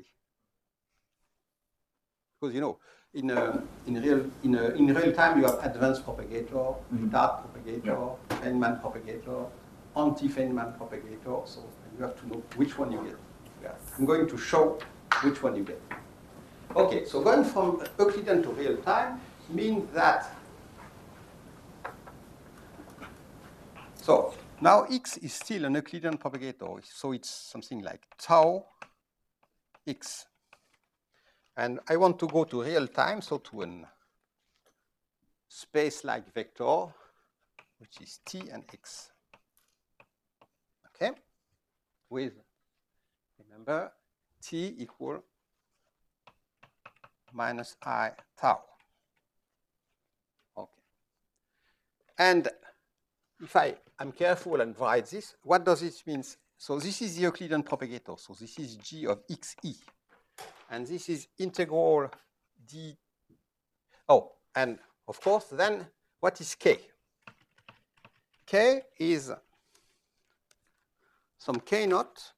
Because you know, in a, in real in a, in real time you have advanced propagator, Mhm. Dart propagator, Yeah. Feynman propagator, anti-Feynman propagator. So you have to know which one you get. Yeah. I'm going to show which one you get. Okay, so going from Euclidean to real time means that. So now x is still an Euclidean propagator, so it's something like tau x. And I want to go to real time, so to a space-like vector, which is t and x. Okay? With, remember, t equal minus I tau. Okay. And if I am careful and write this, what does this mean? So this is the Euclidean propagator. So this is g of xe. And this is integral d. Oh, and of course, then what is k? K is some k naught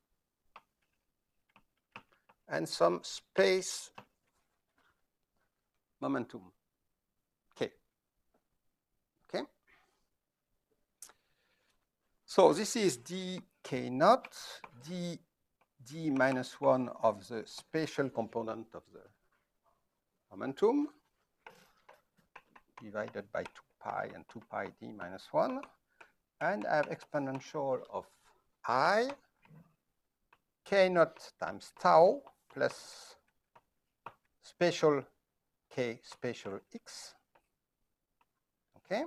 and some space momentum k. Okay? So this is d k naught, d d minus one of the spatial component of the momentum divided by two pi and two pi d minus one. And I have exponential of I k naught times tau plus spatial k spatial x, okay,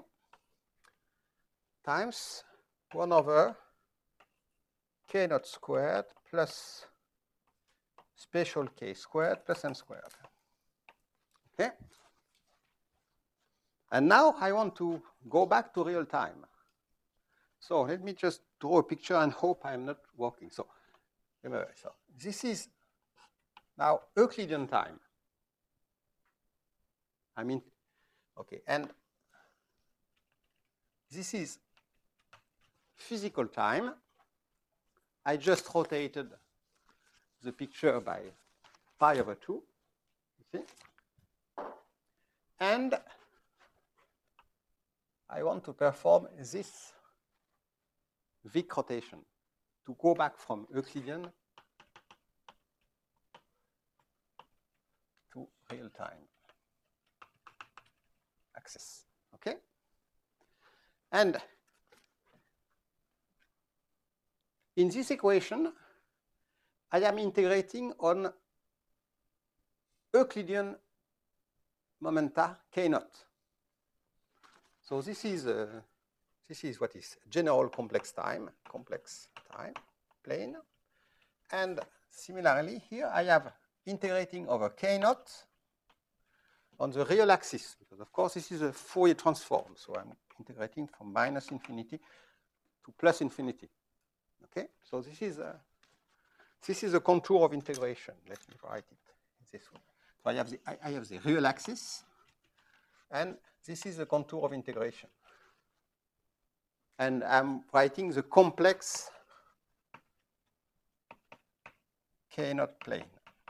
times one over k naught squared plus spatial k squared plus m squared. Okay? And now I want to go back to real time. So let me just draw a picture and hope I'm not walking. So, remember, so this is now Euclidean time. I mean, okay, and this is physical time. I just rotated the picture by pi over two, you see? And I want to perform this Wick rotation to go back from Euclidean to real time axis, okay? And in this equation, I am integrating on Euclidean momenta k naught. So this is uh, this is what is general complex time, complex time plane, and similarly here I have integrating over k naught on the real axis, because of course this is a Fourier transform, so I'm integrating from minus infinity to plus infinity. Okay, so this is a this is a contour of integration. Let me write it this way. So I have the I, I have the real axis, and this is the contour of integration. And I'm writing the complex k naught plane.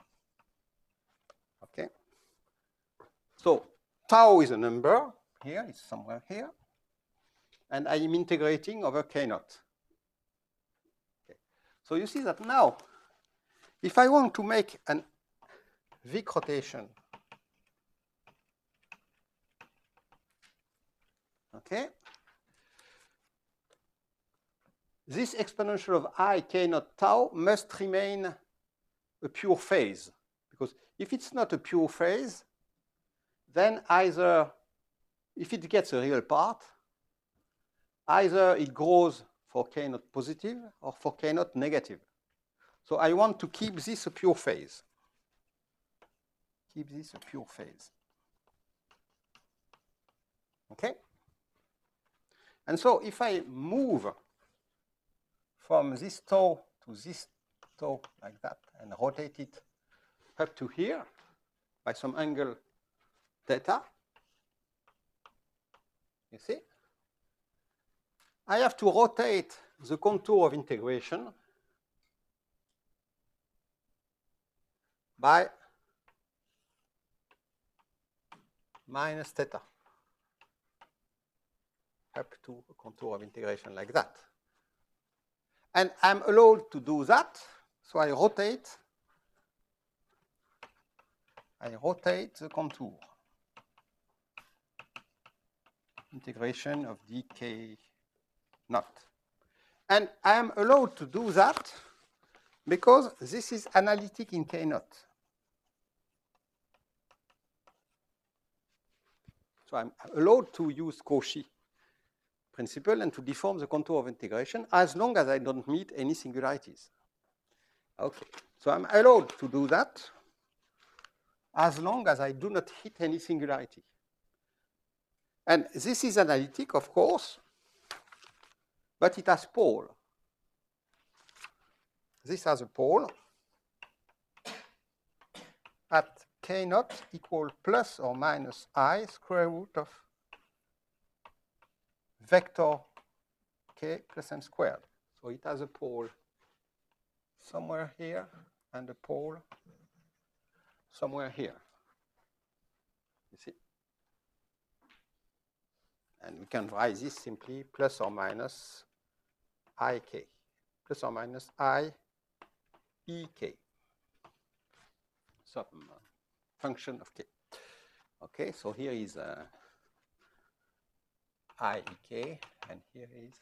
Okay. So tau is a number here, it's somewhere here, and I am integrating over k naught. Okay. So you see that now, if I want to make an Wick rotation, okay, this exponential of I k naught tau must remain a pure phase, because if it's not a pure phase, then either, if it gets a real part, either it grows for k naught positive or for k naught negative. So I want to keep this a pure phase. Keep this a pure phase. Okay? And so if I move from this tau to this tau like that and rotate it up to here by some angle theta, you see, I have to rotate the contour of integration by minus theta up to a contour of integration like that. And I'm allowed to do that, so I rotate, I rotate the contour. Integration of dk naught. And I am allowed to do that because this is analytic in k naught. So I'm allowed to use Cauchy principle and to deform the contour of integration as long as I don't meet any singularities. Okay, so I'm allowed to do that as long as I do not hit any singularity. And this is analytic, of course, but it has pole. This has a pole at k naught equal plus or minus I square root of vector k plus m squared. So it has a pole somewhere here and a pole somewhere here. You see? And we can write this simply plus or minus ik, plus or minus I ek, some uh, function of k. Okay, so here is uh, I ek, and here is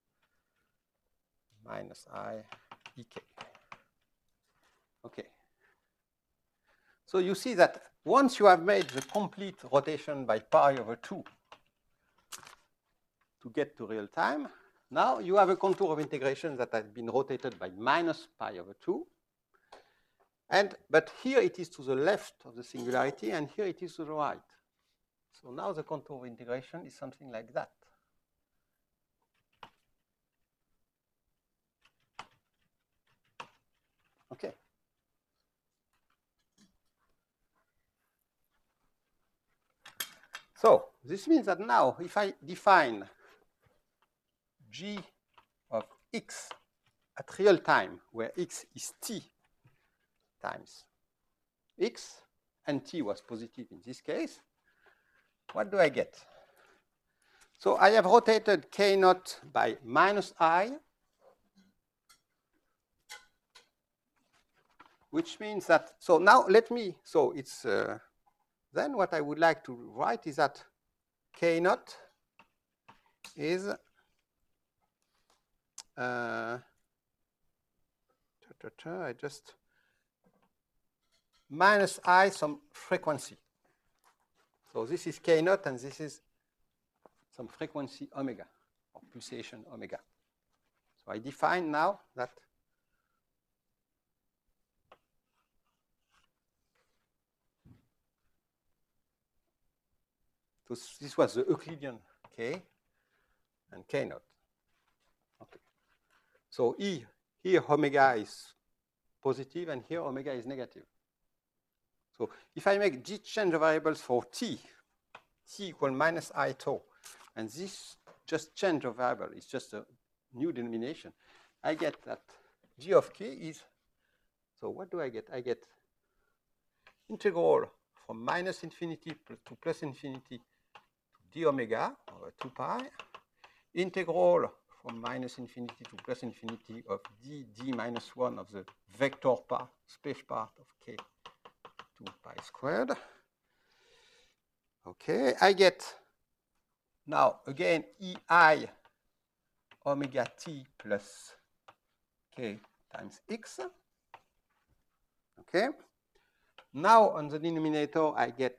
minus I ek. Okay. So you see that once you have made the complete rotation by pi over two to get to real time, now you have a contour of integration that has been rotated by minus pi over two. And, but here it is to the left of the singularity, and here it is to the right. So now the contour of integration is something like that. Okay. So this means that now if I define g of x at real time, where x is t times x, and t was positive in this case, what do I get? So I have rotated k naught by minus I, which means that, so now let me, so it's, uh, then what I would like to write is that k naught is uh, ta, ta, ta, I just, minus I some frequency. So this is k naught, and this is some frequency omega, or pulsation omega. So I define now that so this was the Euclidean k and k naught. Okay. So E, here omega is positive, and here omega is negative. So if I make g change of variables for t, t equal minus I tau, and this just change of variable is just a new denomination, I get that g of k is, so what do I get? I get integral from minus infinity to plus infinity to d omega over two pi, integral from minus infinity to plus infinity of d d minus one of the vector part, space part of k two pi squared. Okay, I get now again ei omega t plus k times x. Okay, now on the denominator I get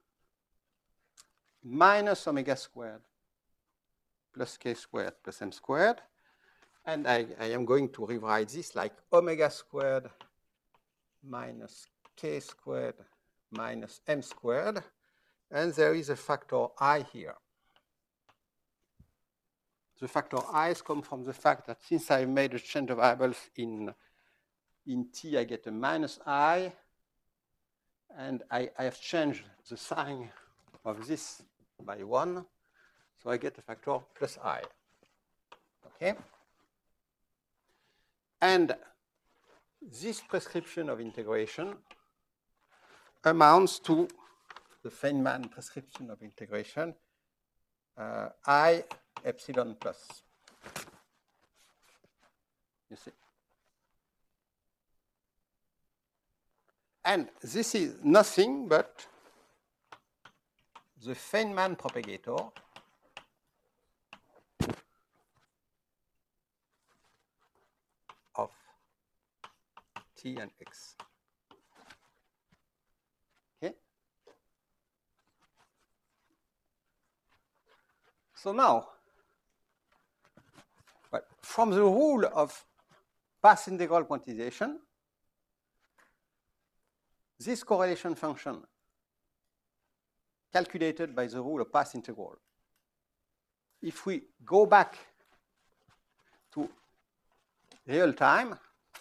minus omega squared plus k squared plus m squared, and I, I am going to rewrite this like omega squared minus k squared minus m squared, and there is a factor I here. The factor i's come from the fact that since I made a change of variables in, in t, I get a minus I, and I, I have changed the sign of this by one, so I get a factor plus I. Okay? And this prescription of integration amounts to the Feynman prescription of integration, uh, I epsilon plus. You see? And this is nothing but the Feynman propagator of t and x. Okay? So now, but from the rule of path integral quantization, this correlation function calculated by the rule of path integral, if we go back to real time,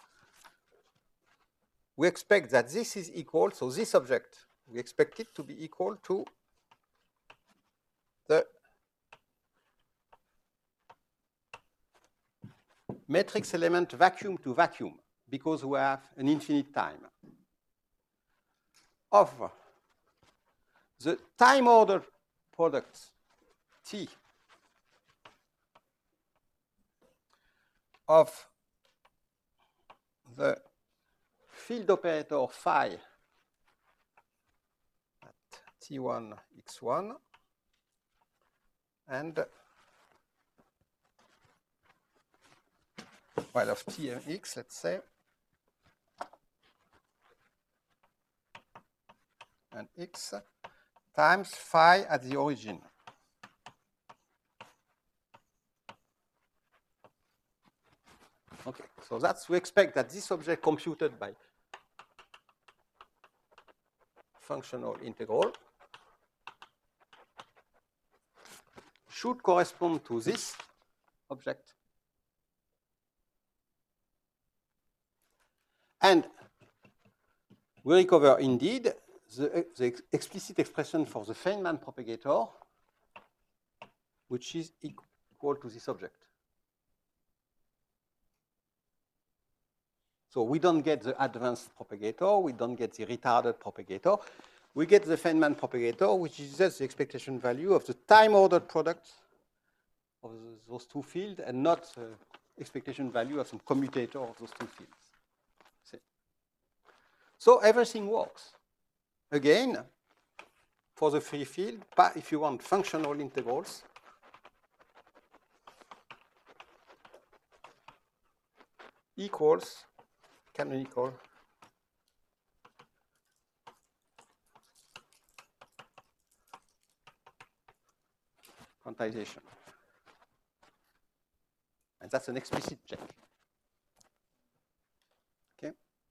we expect that this is equal, so this object, we expect it to be equal to the matrix element vacuum to vacuum, because we have an infinite time, of the time order product T of the field operator phi at T one x one and well of T and x, let's say, and x times phi at the origin. Okay, so that's, we expect that this object computed by functional integral should correspond to this object. And we recover indeed the, the ex explicit expression for the Feynman propagator, which is equal to this object. So we don't get the advanced propagator, we don't get the retarded propagator. We get the Feynman propagator, which is just the expectation value of the time-ordered product of those two fields, and not the expectation value of some commutator of those two fields. See? So everything works. Again, for the free field, but if you want functional integrals, equals canonical quantization. And that's an explicit check. Okay?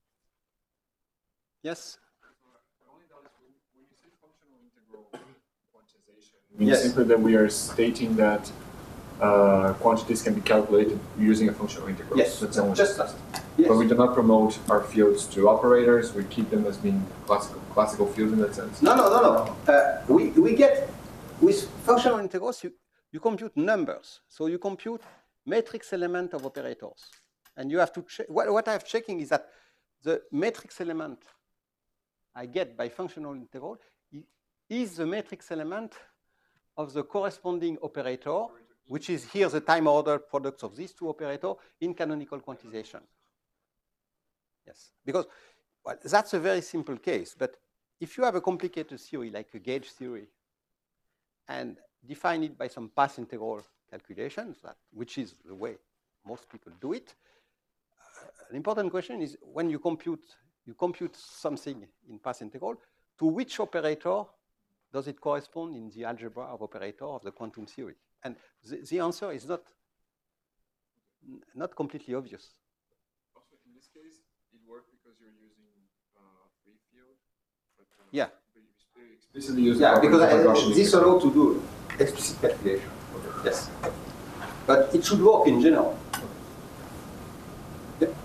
Yes? When you say functional integral quantization, it means Yes. simply that we are stating that uh, quantities can be calculated using a functional integral. Yes, That's only just that. Yes. But we do not promote our fields to operators. We keep them as being classical classical fields in that sense. No, no, no, no. Uh, we, we get, with functional integrals, you, you compute numbers. So you compute matrix element of operators. And you have to check, what, what I'm checking is that the matrix element I get by functional integral is the matrix element of the corresponding operator, which is here the time order products of these two operators in canonical quantization. Yes, because well, that's a very simple case, but if you have a complicated theory like a gauge theory and define it by some path integral calculations, that, which is the way most people do it, uh, an important question is when you compute, you compute something in path integral, to which operator does it correspond in the algebra of operator of the quantum theory? And the, the answer is not, not completely obvious. Also, in this case, it worked because you're using uh, free field. But, uh, Yeah. But you explicitly use Yeah, because I, Gaussian this integral. allows to do explicit calculation. Yes. But it should work in general. Yeah.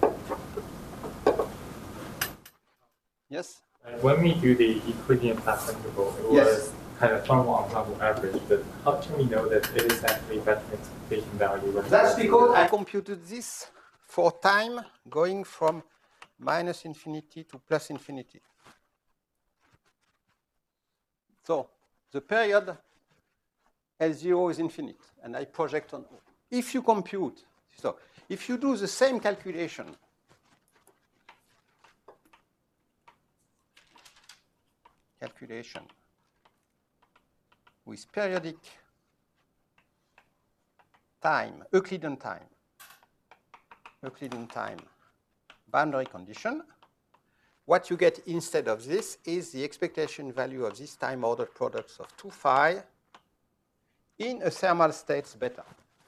Yes? Like when we do the Euclidean path integral, it Yes. was kind of normal ensemble average, but how can we know that it is actually better expectation value? That's because I computed this for time going from minus infinity to plus infinity. So the period L zero is infinite, and I project on O. If you compute, so if you do the same calculation calculation with periodic time, Euclidean time, Euclidean time boundary condition, what you get instead of this is the expectation value of this time ordered products of two phi in a thermal states beta.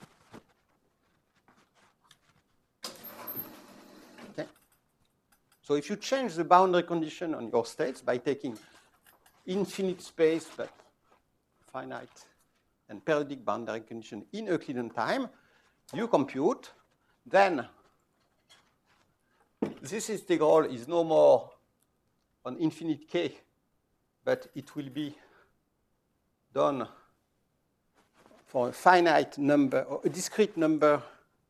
Okay. So if you change the boundary condition on your states by taking infinite space but finite and periodic boundary condition in Euclidean time, you compute, then this integral is no more on infinite k, but it will be done for a finite number, or a discrete number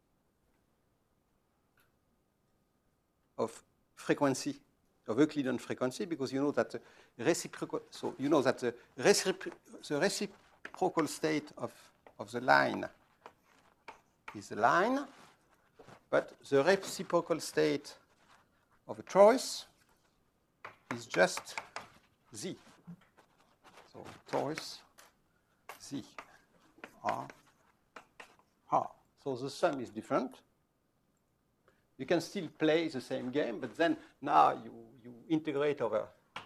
of frequency, of Euclidean frequency, because you know that the reciprocal, so you know that the, recipro the reciprocal state of, of the line is the line, but the reciprocal state of a torus is just Z. So torus Z R R. So the sum is different. You can still play the same game, but then now you, you integrate over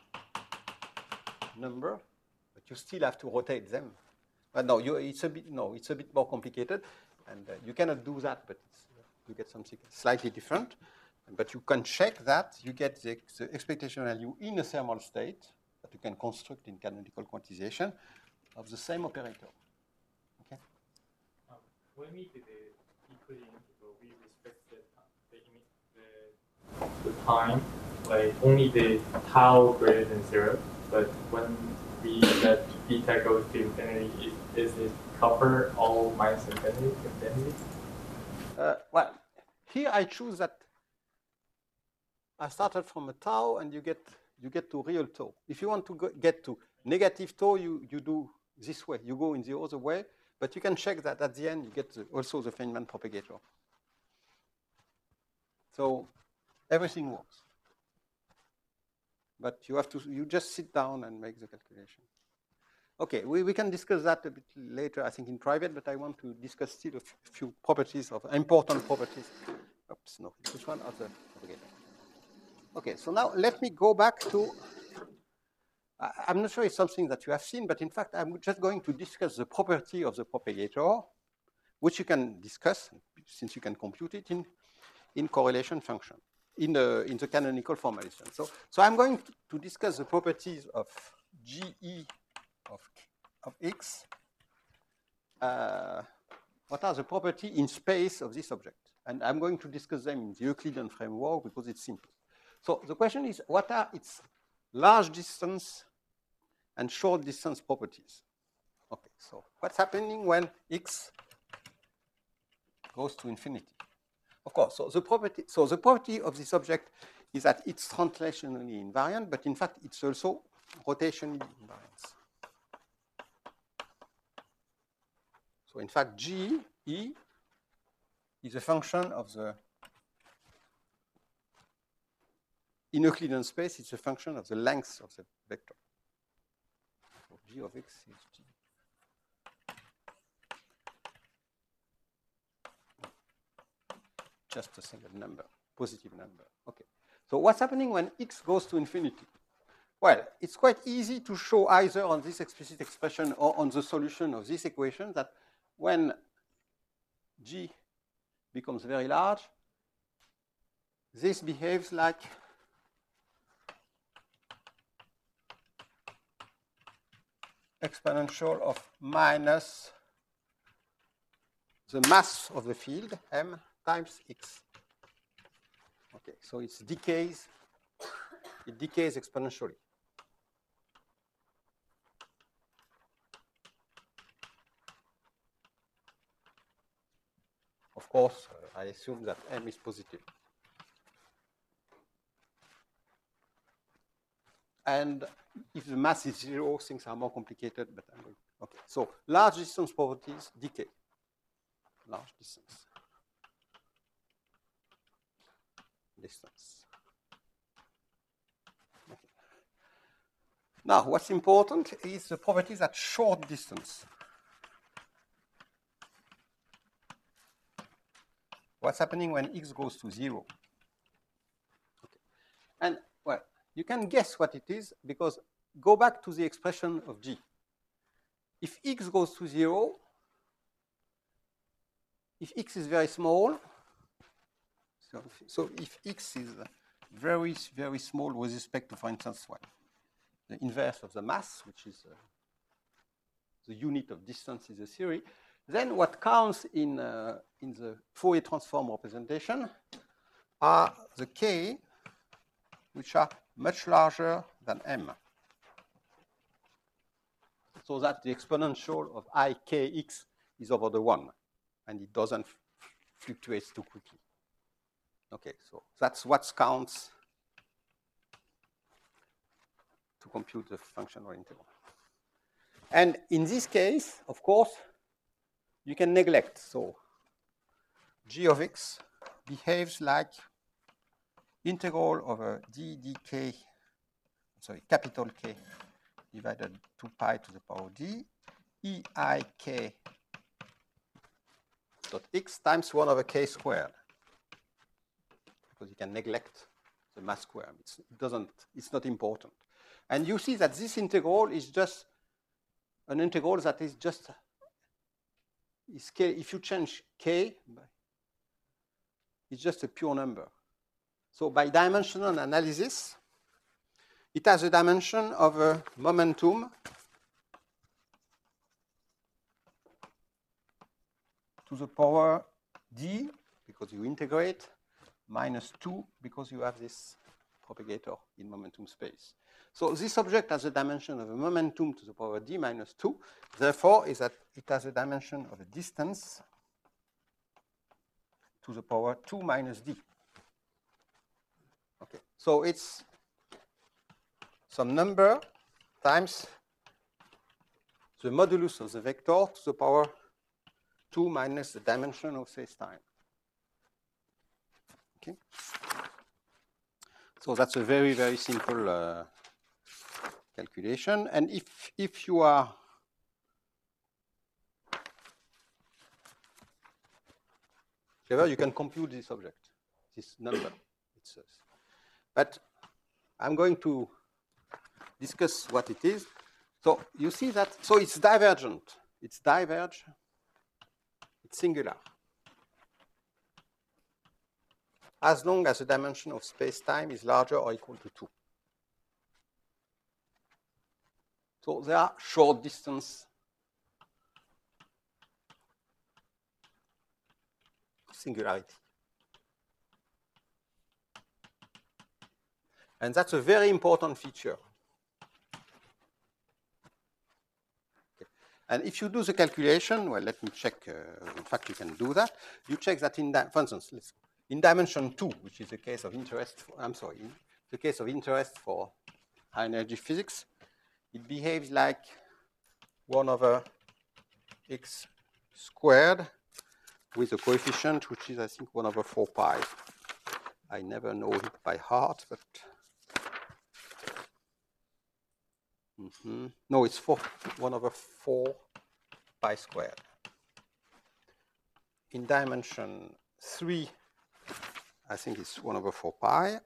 number, but you still have to rotate them. But no, you, it's a bit no, it's a bit more complicated, and uh, you cannot do that. But it's, uh, you get something slightly different. But you can check that you get the, the expectation value in a thermal state that you can construct in canonical quantization of the same operator. Okay. when we did the Euclidean integral, we restricted the, the, the time, like only the tau greater than zero. But when we let beta go to infinity, is, is it cover all minus infinity? infinity? Uh, well, here I choose that I started from a tau, and you get you get to real tau. If you want to go, get to negative tau, you you do this way. You go in the other way, but you can check that at the end you get the, also the Feynman propagator. So everything works, but you have to you just sit down and make the calculation. Okay, we, we can discuss that a bit later, I think, in private, but I want to discuss still a few properties of important properties. Oops, no, which one? Of the propagator. Okay, so now let me go back to, I, I'm not sure it's something that you have seen, but in fact, I'm just going to discuss the property of the propagator, which you can discuss, since you can compute it in, in correlation function, in the, in the canonical formalization. So, so I'm going to, to discuss the properties of G E of, of X. Uh, what are the properties in space of this object? And I'm going to discuss them in the Euclidean framework because it's simple. So the question is, what are its large distance and short distance properties? Okay, so what's happening when X goes to infinity? Of course, so the property, so the property of this object is that it's translationally invariant, but in fact, it's also rotationally invariant. So in fact, G E is a function of the, in Euclidean space, it's a function of the length of the vector. So G of X is G. Just a single number, positive number. Okay. So what's happening when X goes to infinity? Well, it's quite easy to show either on this explicit expression or on the solution of this equation that when G becomes very large, this behaves like exponential of minus the mass of the field, M, times X. Okay, so it decays, it decays exponentially. Of course, uh, I assume that M is positive. And if the mass is zero, things are more complicated, but I'm going, okay. So large distance properties decay. Large distance. Distance. Okay. Now, what's important is the properties at short distance. What's happening when X goes to zero? Okay. And, well, you can guess what it is because go back to the expression of G. If X goes to zero, if X is very small, so, so if X is very, very small with respect to, for instance, well, the inverse of the mass, which is uh, the unit of distance is a theory, then what counts in, uh, in the Fourier transform representation are the K, which are much larger than M. So that the exponential of I K X is over the one, and it doesn't fluctuate too quickly. Okay, so that's what counts to compute the functional integral. And in this case, of course, you can neglect. So G of X behaves like integral over d dk, sorry, capital K divided two pi to the power d, E I K dot X times one over K squared. Because you can neglect the mass square. It's, it doesn't, it's not important. And you see that this integral is just an integral that is just, is K, if you change K, it's just a pure number. So by dimensional analysis, it has a dimension of a momentum to the power d, because you integrate, minus two, because you have this propagator in momentum space. So this object has a dimension of a momentum to the power d minus two. Therefore, is that it has a dimension of a distance to the power two minus d. Okay, so it's some number times the modulus of the vector to the power two minus the dimension of space-time. Okay. So that's a very, very simple uh, calculation. And if, if you are clever, you can compute this object, this number. It's, uh, but I'm going to discuss what it is. So you see that, so it's divergent. It's diverge. It's singular. As long as the dimension of space-time is larger or equal to two. So there are short distance singularity. And that's a very important feature. Okay. And if you do the calculation, well, let me check. Uh, in fact, you can do that. You check that in, that, for instance, let's, in dimension two, which is the case of interest, for, I'm sorry, in the case of interest for high energy physics, it behaves like one over x squared with a coefficient which is, I think, one over four pi. I never know it by heart, but mm-hmm. No, it's four, one over four pi squared. In dimension three, I think it's one over four pi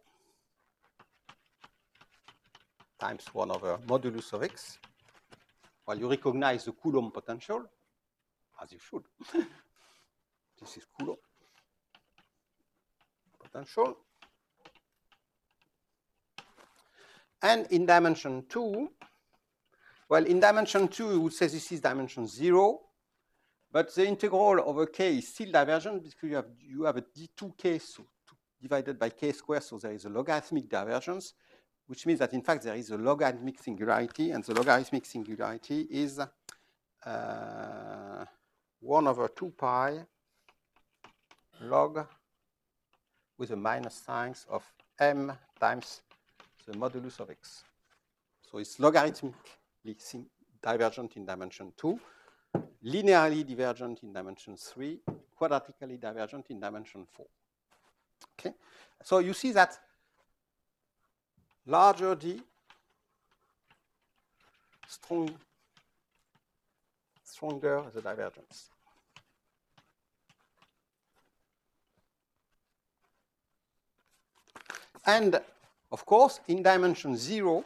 times one over modulus of x. Well, you recognize the Coulomb potential, as you should. This is Coulomb potential. And in dimension two, well, in dimension two, you would say this is dimension zero, but the integral over k is still divergent because you have, you have a d two k so divided by k squared, so there is a logarithmic divergence, which means that in fact there is a logarithmic singularity, and the logarithmic singularity is uh, one over two pi log with a minus signs of m times the modulus of x. So it's logarithmically divergent in dimension two, linearly divergent in dimension three, quadratically divergent in dimension four. Okay, so you see that larger d, strong, stronger the divergence. And of course, in dimension zero,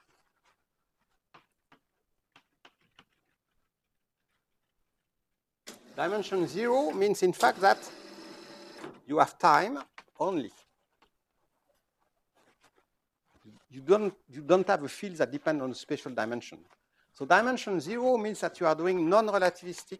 dimension zero means in fact that you have time only. You don't, you don't have a field that depends on a spatial dimension. So dimension zero means that you are doing non-relativistic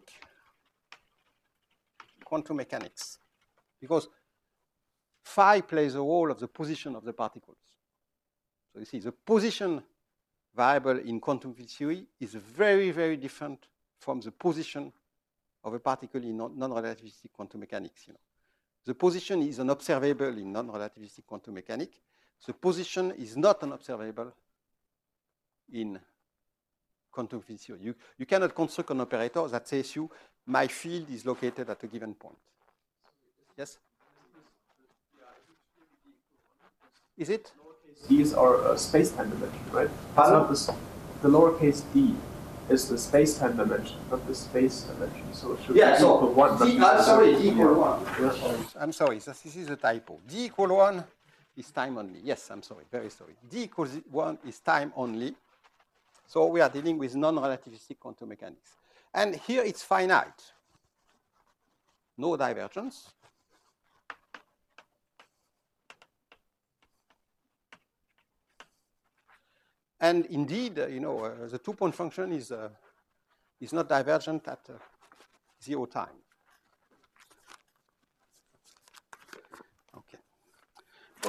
quantum mechanics, because phi plays a role of the position of the particles. So you see, the position variable in quantum field theory is very, very different from the position of a particle in non-relativistic quantum mechanics. You know, the position is unobservable in non-relativistic quantum mechanics. The position is not unobservable in quantum field theory. You, you cannot construct an operator that says you, my field is located at a given point. Yes? Is it? These are uh, space-time dimension, right? It's not this, the lowercase d is the space-time dimension, not the space dimension. So it should yeah, be so equal one. D, uh, sorry, d equal one. Yeah. I'm sorry, this, this is a typo. D equal one is time only. Yes, I'm sorry, very sorry. D equals one is time only. So we are dealing with non-relativistic quantum mechanics. And here it's finite. No divergence. And indeed, uh, you know, uh, the two-point function is, uh, is not divergent at uh, zero time.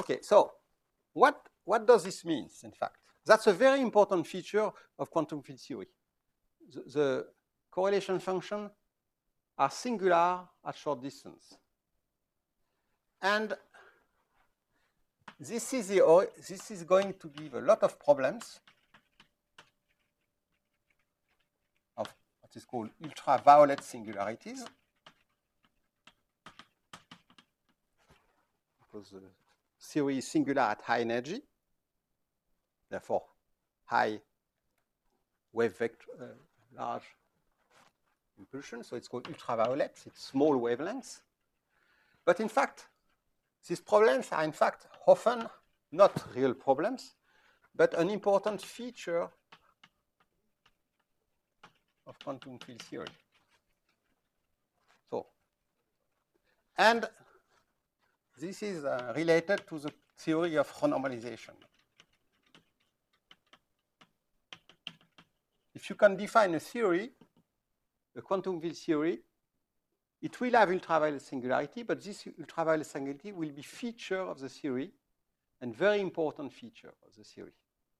Okay, so what, what does this mean, in fact? That's a very important feature of quantum field theory. The, the correlation functions are singular at short distance. And this is, the, this is going to give a lot of problems of what is called ultraviolet singularities. Because the theory is singular at high energy, therefore high wave vector, uh, large impulsion. So it's called ultraviolet. It's small wavelengths. But in fact, these problems are in fact often not real problems, but an important feature of quantum field theory. So, and this is uh, related to the theory of renormalization. If you can define a theory, a quantum field theory, it will have ultraviolet singularity, but this ultraviolet singularity will be feature of the theory and very important feature of the theory.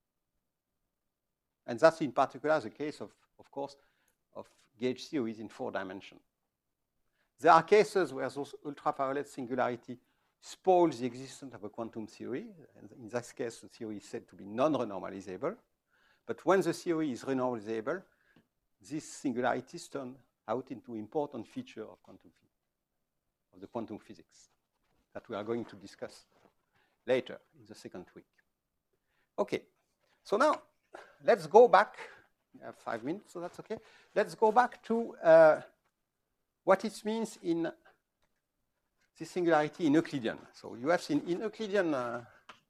And that's in particular the case of, of course, of gauge theories in four dimensions. There are cases where those ultraviolet singularity spoils the existence of a quantum theory. And in this case, the theory is said to be non-renormalizable. But when the theory is renormalizable, these singularities turn out into important feature of quantum field, of the quantum physics that we are going to discuss later in the second week. Okay, so now let's go back. We have five minutes, so that's okay. Let's go back to uh, what it means in this singularity in Euclidean. So you have seen in Euclidean, uh,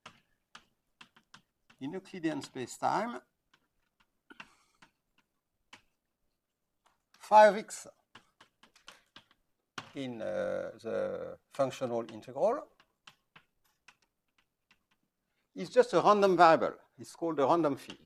in Euclidean space-time, phi of x in uh, the functional integral is just a random variable. It's called a random field.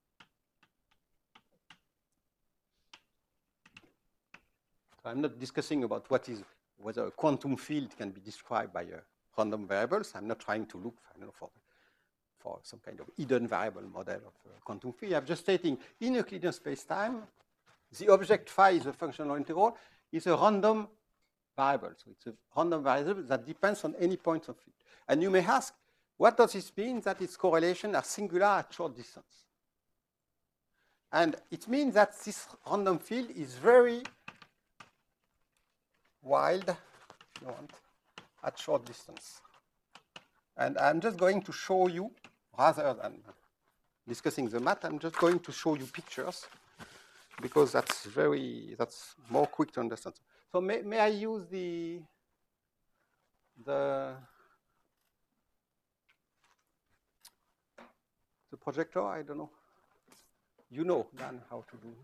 I'm not discussing about what is, whether a quantum field can be described by a random variables. I'm not trying to look I don't know, for, for some kind of hidden variable model of a quantum field. I'm just stating in Euclidean space-time, the object phi is a functional integral is a random variable. So it's a random variable that depends on any point of field. And you may ask, what does this mean that its correlations are singular at short distance? And it means that this random field is very wild, if you want, at short distance. And I'm just going to show you, rather than discussing the math, I'm just going to show you pictures, because that's very, that's more quick to understand. So may, may I use the, the, the projector? I don't know. You know, Dan, how to do it.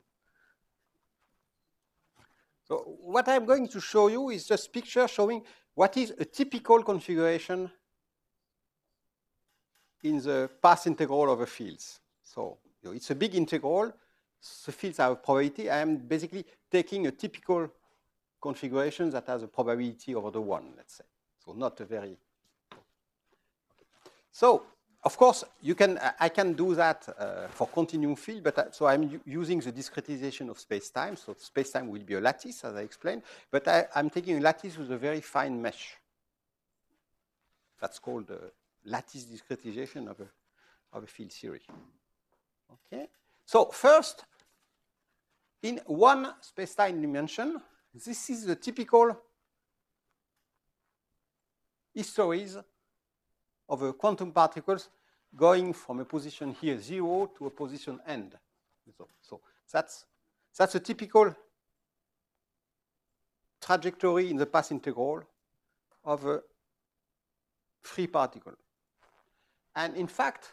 So what I'm going to show you is just picture showing what is a typical configuration in the path integral of a fields. So you know, it's a big integral. The fields have a probability. I am basically taking a typical configuration that has a probability over the one, let's say. So not a very. So of course you can. I can do that uh, for continuum field, but I, so I'm using the discretization of space-time. So space-time will be a lattice, as I explained, but I, I'm taking a lattice with a very fine mesh. That's called the lattice discretization of a of a field theory. Okay. So first, in one space-time dimension, this is the typical histories of a quantum particles going from a position here zero to a position end. So, so that's that's a typical trajectory in the path integral of a free particle. And in fact,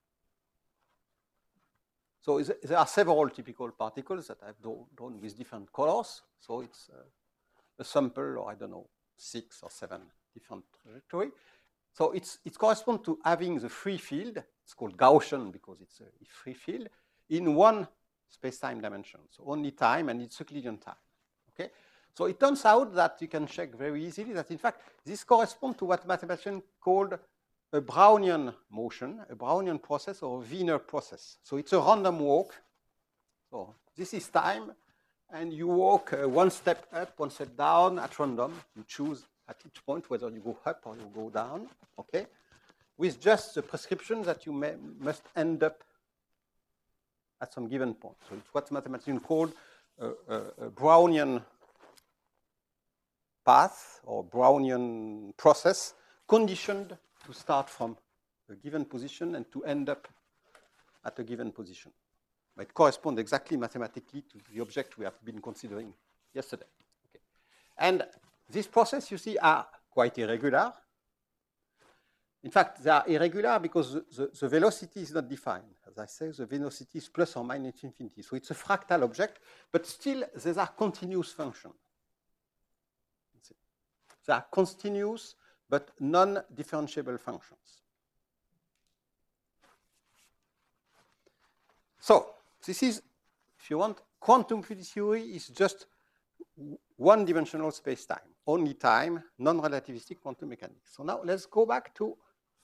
so there are several typical particles that I've drawn with different colors. So it's uh, a sample, or I don't know, six or seven different trajectory. So it's, it corresponds to having the free field. It's called Gaussian because it's a free field in one space-time dimension. So only time, and it's Euclidean time. Okay. So it turns out that you can check very easily that in fact this corresponds to what mathematicians called a Brownian motion, a Brownian process or a Wiener process. So it's a random walk. So this is time, and you walk uh, one step up, one step down at random. You choose at each point whether you go up or you go down, okay? With just the prescription that you may, must end up at some given point. So it's what mathematicians call a, a, a Brownian path or Brownian process conditioned to start from a given position and to end up at a given position. But it corresponds exactly mathematically to the object we have been considering yesterday. Okay. And these processes, you see, are quite irregular. In fact, they are irregular because the, the, the velocity is not defined. As I say, the velocity is plus or minus infinity. So it's a fractal object, but still, these are continuous functions. They are continuous, but non-differentiable functions. So this is, if you want, quantum field theory is just one-dimensional space-time, only time, non-relativistic quantum mechanics. So now let's go back to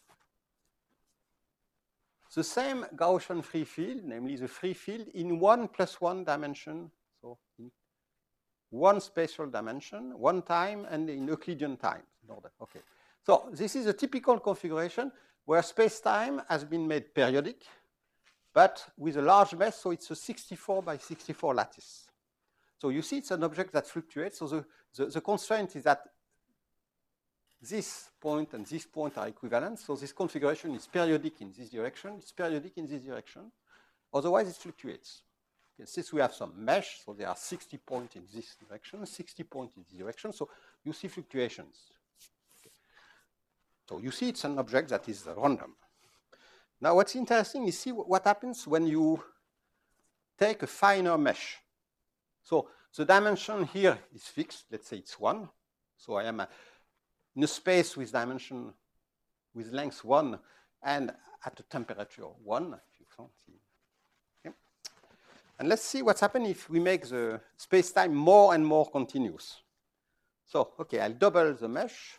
the same Gaussian free field, namely the free field in one plus one dimension, so in one spatial dimension, one time, and in Euclidean time. In order. Okay. So this is a typical configuration where space-time has been made periodic, but with a large mesh, so it's a sixty-four by sixty-four lattice. So you see it's an object that fluctuates. So the, the, the constraint is that this point and this point are equivalent. So this configuration is periodic in this direction. It's periodic in this direction. Otherwise, it fluctuates. Okay, since we have some mesh, so there are sixty points in this direction, sixty points in this direction. So you see fluctuations. Okay. So you see it's an object that is random. Now, what's interesting is see what happens when you take a finer mesh. So the dimension here is fixed. Let's say it's one. So I am a, in a space with dimension, with length one, and at a temperature one, if you can't see. Okay. And let's see what's happening if we make the space-time more and more continuous. So, okay, I'll double the mesh.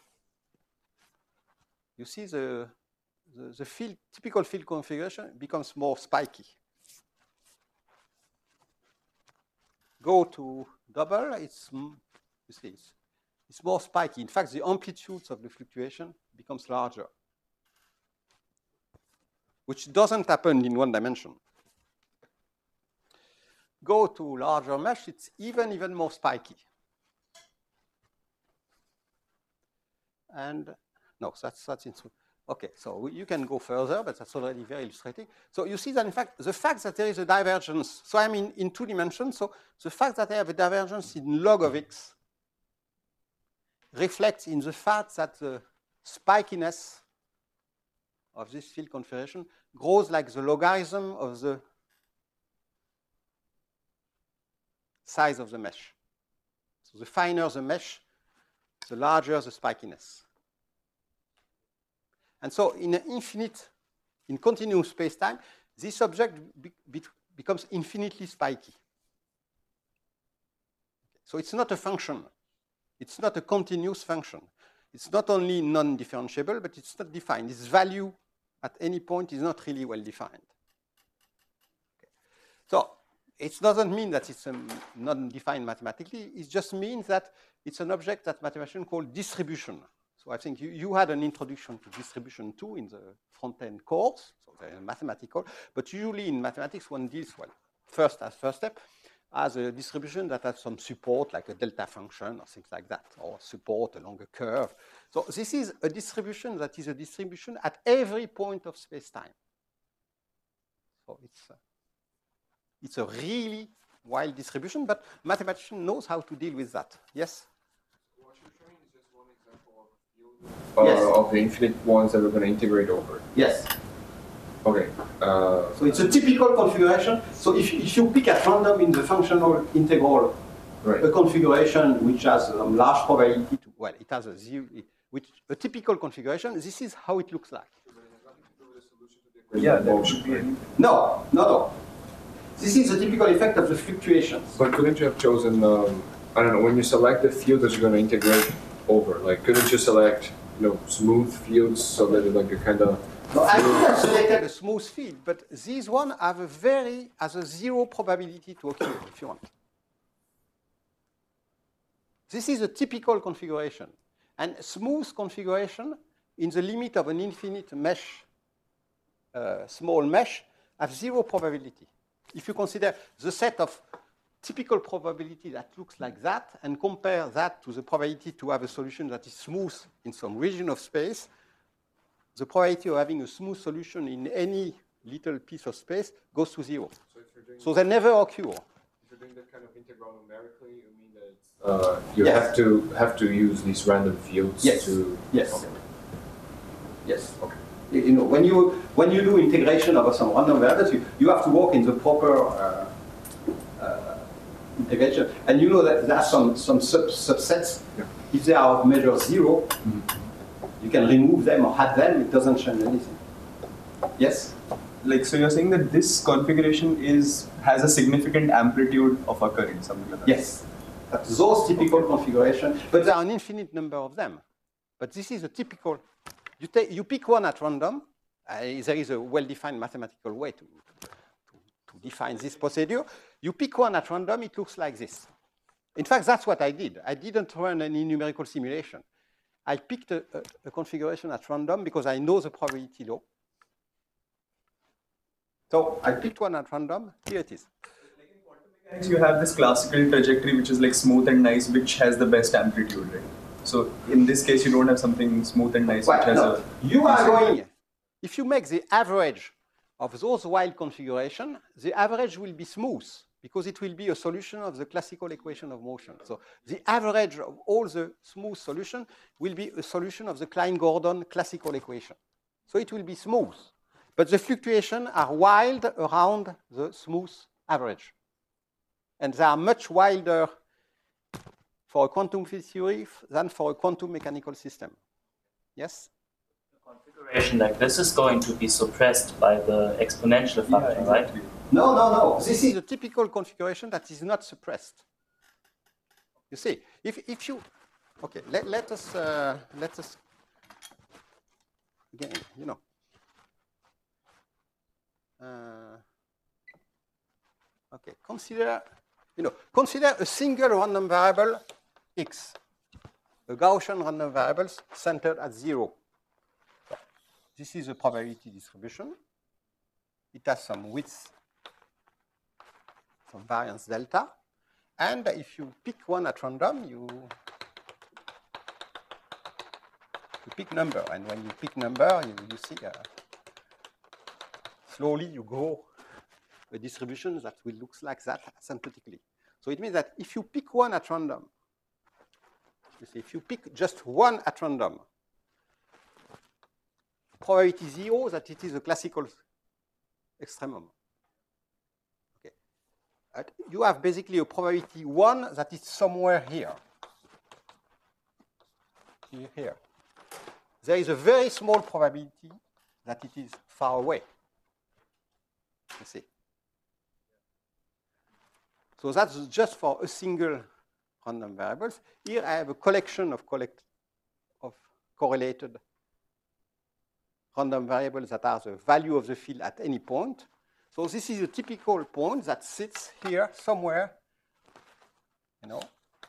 You see the The, the field, typical field configuration becomes more spiky. Go to double, it's, you see, it's, it's more spiky. In fact, the amplitudes of the fluctuation becomes larger, which doesn't happen in one dimension. Go to larger mesh, it's even, even more spiky. And no, that's, that's in. Okay, so you can go further, but that's already very illustrating. So you see that, in fact, the fact that there is a divergence, so I'm in, in two dimensions, so the fact that I have a divergence in log of x reflects in the fact that the spikiness of this field configuration grows like the logarithm of the size of the mesh. So the finer the mesh, the larger the spikiness. And so in an infinite, in continuous space-time, this object be, be, becomes infinitely spiky. So it's not a function. It's not a continuous function. It's not only non-differentiable, but it's not defined. Its value at any point is not really well defined. Okay. So it doesn't mean that it's um, non-defined mathematically. It just means that it's an object that mathematicians call distribution. So I think you, you had an introduction to distribution too in the front-end course, so they're mathematical, but usually in mathematics one deals, well, first as first step, as a distribution that has some support, like a delta function or things like that, or support along a curve. So this is a distribution that is a distribution at every point of space-time. So it's a, it's a really wild distribution, but mathematician knows how to deal with that. Yes? Uh, yes. Of the infinite ones that we're going to integrate over. Yes. Okay. Uh, so it's a typical configuration. So if, if you pick at random in the functional integral right. a configuration which has a large probability to, well, it has a zero, which a typical configuration, this is how it looks like. Yeah, that should be. Any... No, no, no. This is the typical effect of the fluctuations. But couldn't you have chosen, um, I don't know, when you select the field that you're going to integrate over, like couldn't you select you know, smooth fields so that it's like a kind of. No, I could have selected a smooth field, but these one have a very, has a zero probability to occur, if you want. This is a typical configuration. And smooth configuration, in the limit of an infinite mesh, uh, small mesh, have zero probability. If you consider the set of typical probability that looks like that, and compare that to the probability to have a solution that is smooth in some region of space, the probability of having a smooth solution in any little piece of space goes to zero. So, if you're doing So they never occur. If you're doing that kind of integral numerically, you mean that it's, uh, you Yes. have to have to use these random fields Yes. to. Yes. Okay. Yes. Okay. You you know, when you when you do integration of some random variables, you, you have to work in the proper uh, uh, integration, and you know that there are some some sub subsets. Yeah. If they are of measure zero, Mm-hmm. you can remove them or add them. It doesn't change anything. Yes. Like, so you're saying that this configuration is has a significant amplitude of occurrence, something like that? Yes. That's those typical configuration, but there are an infinite number of them. But this is a typical. You take you pick one at random. Uh, there is a well-defined mathematical way to, to to define this procedure. You pick one at random. It looks like this. In fact, that's what I did. I didn't run any numerical simulation. I picked a, a, a configuration at random because I know the probability law. So I picked one at random. Here it is. Mechanics, you have this classical trajectory which is like smooth and nice, which has the best amplitude, right? So in this case, you don't have something smooth and nice, Well, which has no. a. You are going, if you make the average of those wild configuration, the average will be smooth because it will be a solution of the classical equation of motion. So the average of all the smooth solution will be a solution of the Klein-Gordon classical equation. So it will be smooth. But the fluctuations are wild around the smooth average. And they are much wilder for a quantum field theory than for a quantum mechanical system. Yes? Configuration like this is going to be suppressed by the exponential factor, Yeah, right? exactly. No, no, no. This is a typical configuration that is not suppressed. You see, if, if you, okay, let, let us, uh, let us, again, you know, uh, okay, consider, you know, consider a single random variable x, a Gaussian random variable centered at zero. So this is a probability distribution. It has some width, some variance delta. And if you pick one at random, you, you pick number. And when you pick number, you, you see uh, slowly you grow a distribution that will look like that asymptotically. So it means that if you pick one at random, you see, if you pick just one at random, probability zero that it is a classical extremum. Okay. Uh, you have basically a probability one that is somewhere here. Here, here. There is a very small probability that it is far away. You see. So that's just for a single random variables. Here I have a collection of collect of correlated random variables that are the value of the field at any point. So this is a typical point that sits here somewhere, you know,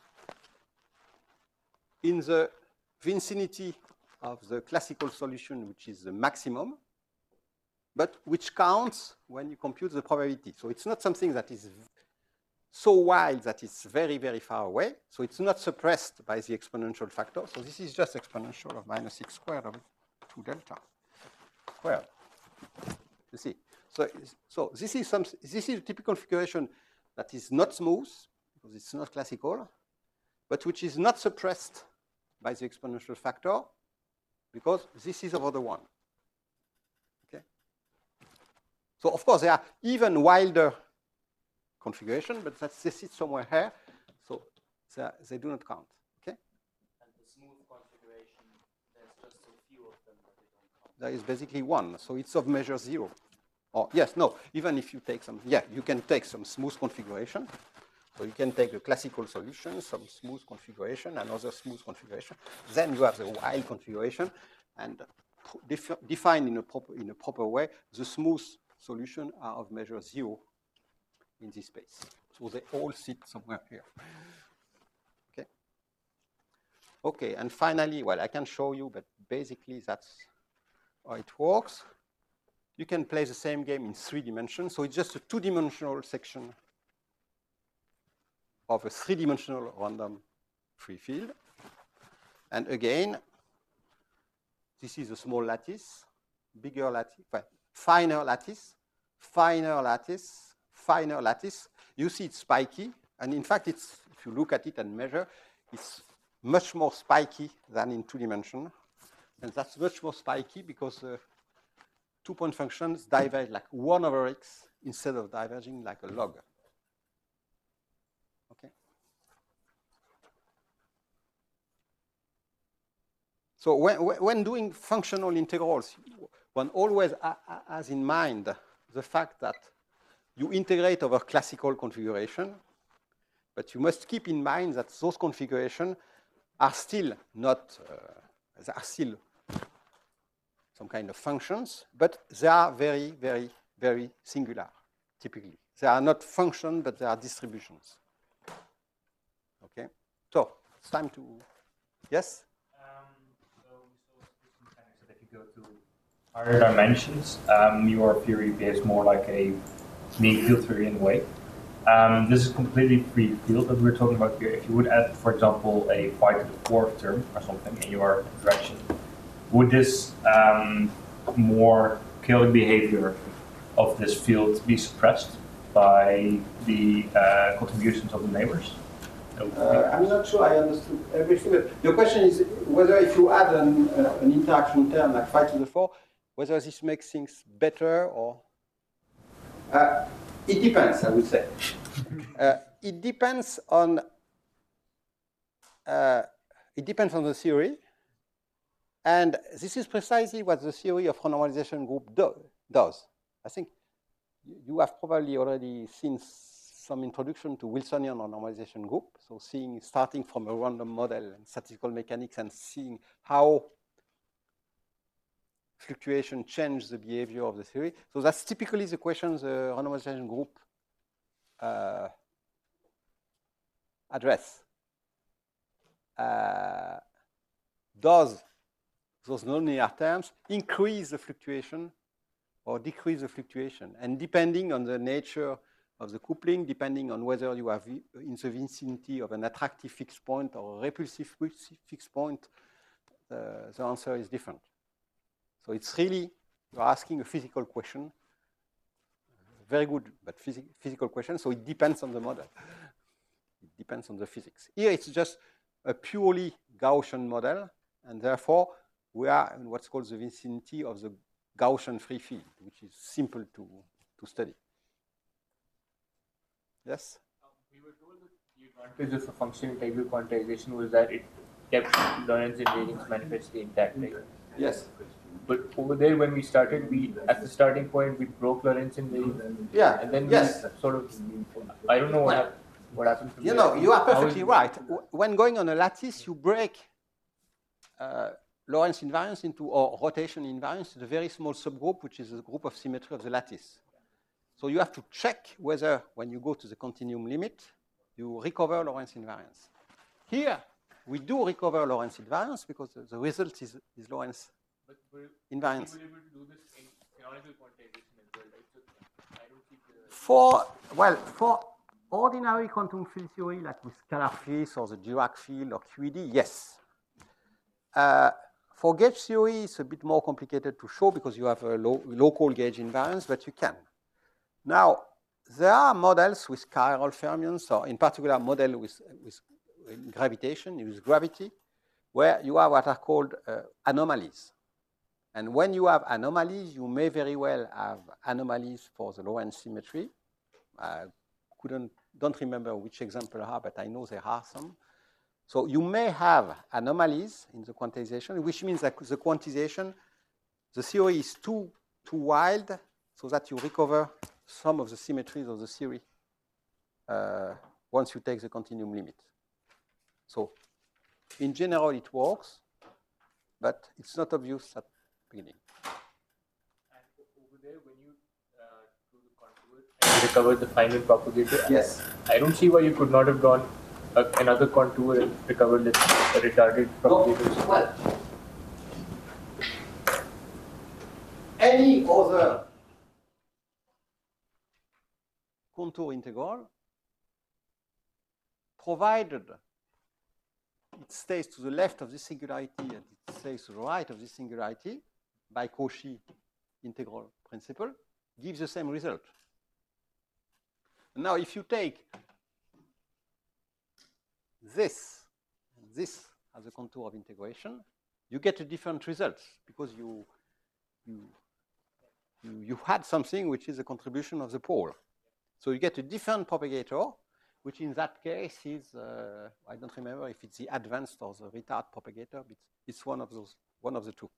in the vicinity of the classical solution, which is the maximum, but which counts when you compute the probability. So it's not something that is so wild that it's very, very far away. So it's not suppressed by the exponential factor. So this is just exponential of minus six squared over two delta squared. You see. So, so this is some. This is a typical configuration that is not smooth because it's not classical, but which is not suppressed by the exponential factor because this is over the one. Okay. So of course there are even wilder configuration, but that's, they sit somewhere here, so they, they do not count. Okay. And the smooth configuration, there's just a few of them that they don't count. There is basically one, so it's of measure zero. Or yes, no. Even if you take some, yeah, you can take some smooth configuration. So So you can take the classical solution, some smooth configuration, another smooth configuration. Then you have the wild configuration, and def define in a proper in a proper way. The smooth solution are of measure zero in this space. So they all sit somewhere here. Okay. Okay, and finally, well, I can show you, but basically that's how it works. You can play the same game in three dimensions. So it's just a two-dimensional section of a three-dimensional random free field. And again, this is a small lattice, bigger lattice, well, finer lattice, finer lattice, finer lattice. You see it's spiky. And in fact, it's, if you look at it and measure, it's much more spiky than in two dimensions. And that's much more spiky because uh, two-point functions diverge like one over x instead of diverging like a log. Okay. So when, when doing functional integrals, one always has in mind the fact that you integrate over classical configuration, but you must keep in mind that those configurations are still not, uh, are still some kind of functions, but they are very, very, very singular, typically. They are not functions, but they are distributions. Okay, so it's time to, yes? Um, so, so if you go to higher dimensions, um, your theory behaves more like a mean field theory in a way. Um, this is completely free field that we're talking about here. If you would add, for example, a phi to the fourth term or something in your interaction, would this um, more chaotic behavior of this field be suppressed by the uh, contributions of the neighbors? Uh, I'm not sure I understood everything. Your question is whether if you add an, uh, an interaction term like phi to the four, whether this makes things better or... Uh, it depends, I would say. uh, it depends on... Uh, it depends on the theory. And this is precisely what the theory of renormalization group do, does. I think you have probably already seen some introduction to Wilsonian renormalization group. So seeing, starting from a random model and statistical mechanics and seeing how fluctuation change the behavior of the theory. So that's typically the question the renormalization group uh, address. Uh, does those nonlinear terms increase the fluctuation or decrease the fluctuation? And depending on the nature of the coupling, depending on whether you have in the vicinity of an attractive fixed point or a repulsive fixed point, the, the answer is different. So it's really, you're asking a physical question, very good, but phys physical question, so it depends on the model. It depends on the physics. Here it's just a purely Gaussian model, and therefore we are in what's called the vicinity of the Gaussian free field, which is simple to, to study. Yes? Um, we were told that the advantage of a function integral quantization was that it kept Lorentz invariance manifestly intact, right? Yes. But over there, when we started, we at the starting point we broke Lorentz invariance. Yeah. And then yes. we sort of, I don't know what happened. What happened from You there. know, you are perfectly right. When going on a lattice, you break uh, Lorentz invariance into, or rotation invariance, into a very small subgroup, which is the group of symmetry of the lattice. So you have to check whether, when you go to the continuum limit, you recover Lorentz invariance. Here, we do recover Lorentz invariance because the, the result is, is Lorentz but we're, invariance. We were able to do this in canonical quantization as well, right? So I don't see the... For, well, for ordinary quantum field theory, like with scalar fields or the Dirac field or Q E D, yes. Uh, for gauge theory, it's a bit more complicated to show because you have a lo local gauge invariance, but you can. Now, there are models with chiral fermions, or in particular, model with, with gravitation, with gravity, where you have what are called uh, anomalies. And when you have anomalies, you may very well have anomalies for the Lorentz symmetry. I couldn't, don't remember which example are, but I know there are some. So you may have anomalies in the quantization, which means that the quantization, the theory is too, too wild so that you recover some of the symmetries of the theory uh, once you take the continuum limit. So in general, it works, but it's not obvious at the beginning. And over there, when you uh, do the contour and you recover the Feynman propagator, Yes. I don't see why you could not have drawn uh, another contour and recovered the retarded propagators. No, well, any other contour integral, provided it stays to the left of this singularity and it stays to the right of this singularity by Cauchy integral principle, gives the same result. Now, if you take this and this as a contour of integration, you get a different result because you, you, you, you had something which is a contribution of the pole. So you get a different propagator, which in that case is, uh, I don't remember if it's the advanced or the retard propagator, but it's one of those, one of the two.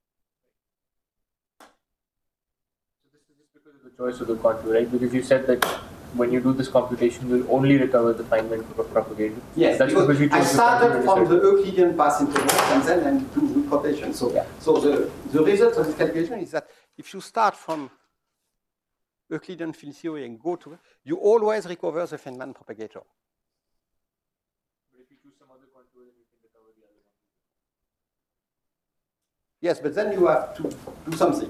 So this is just because of the choice of the contour, right? Because you said that when you do this computation, you'll only recover the Feynman propagator. Yes, that's because because you I chose started the from the Euclidean path integral and then I do the quotation. So, Yeah. so the, the result of this calculation is that if you start from Euclidean field theory and go to, you always recover the Feynman propagator. But if you choose some other contour, then you can recover the other one. Yes, but then you have to do something.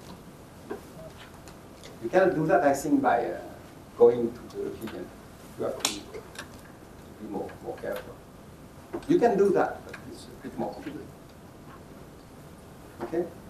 You cannot do that, I think, by uh, going to the Euclidean. You have to be more, more careful. You can do that, but it's a bit more complicated. Okay?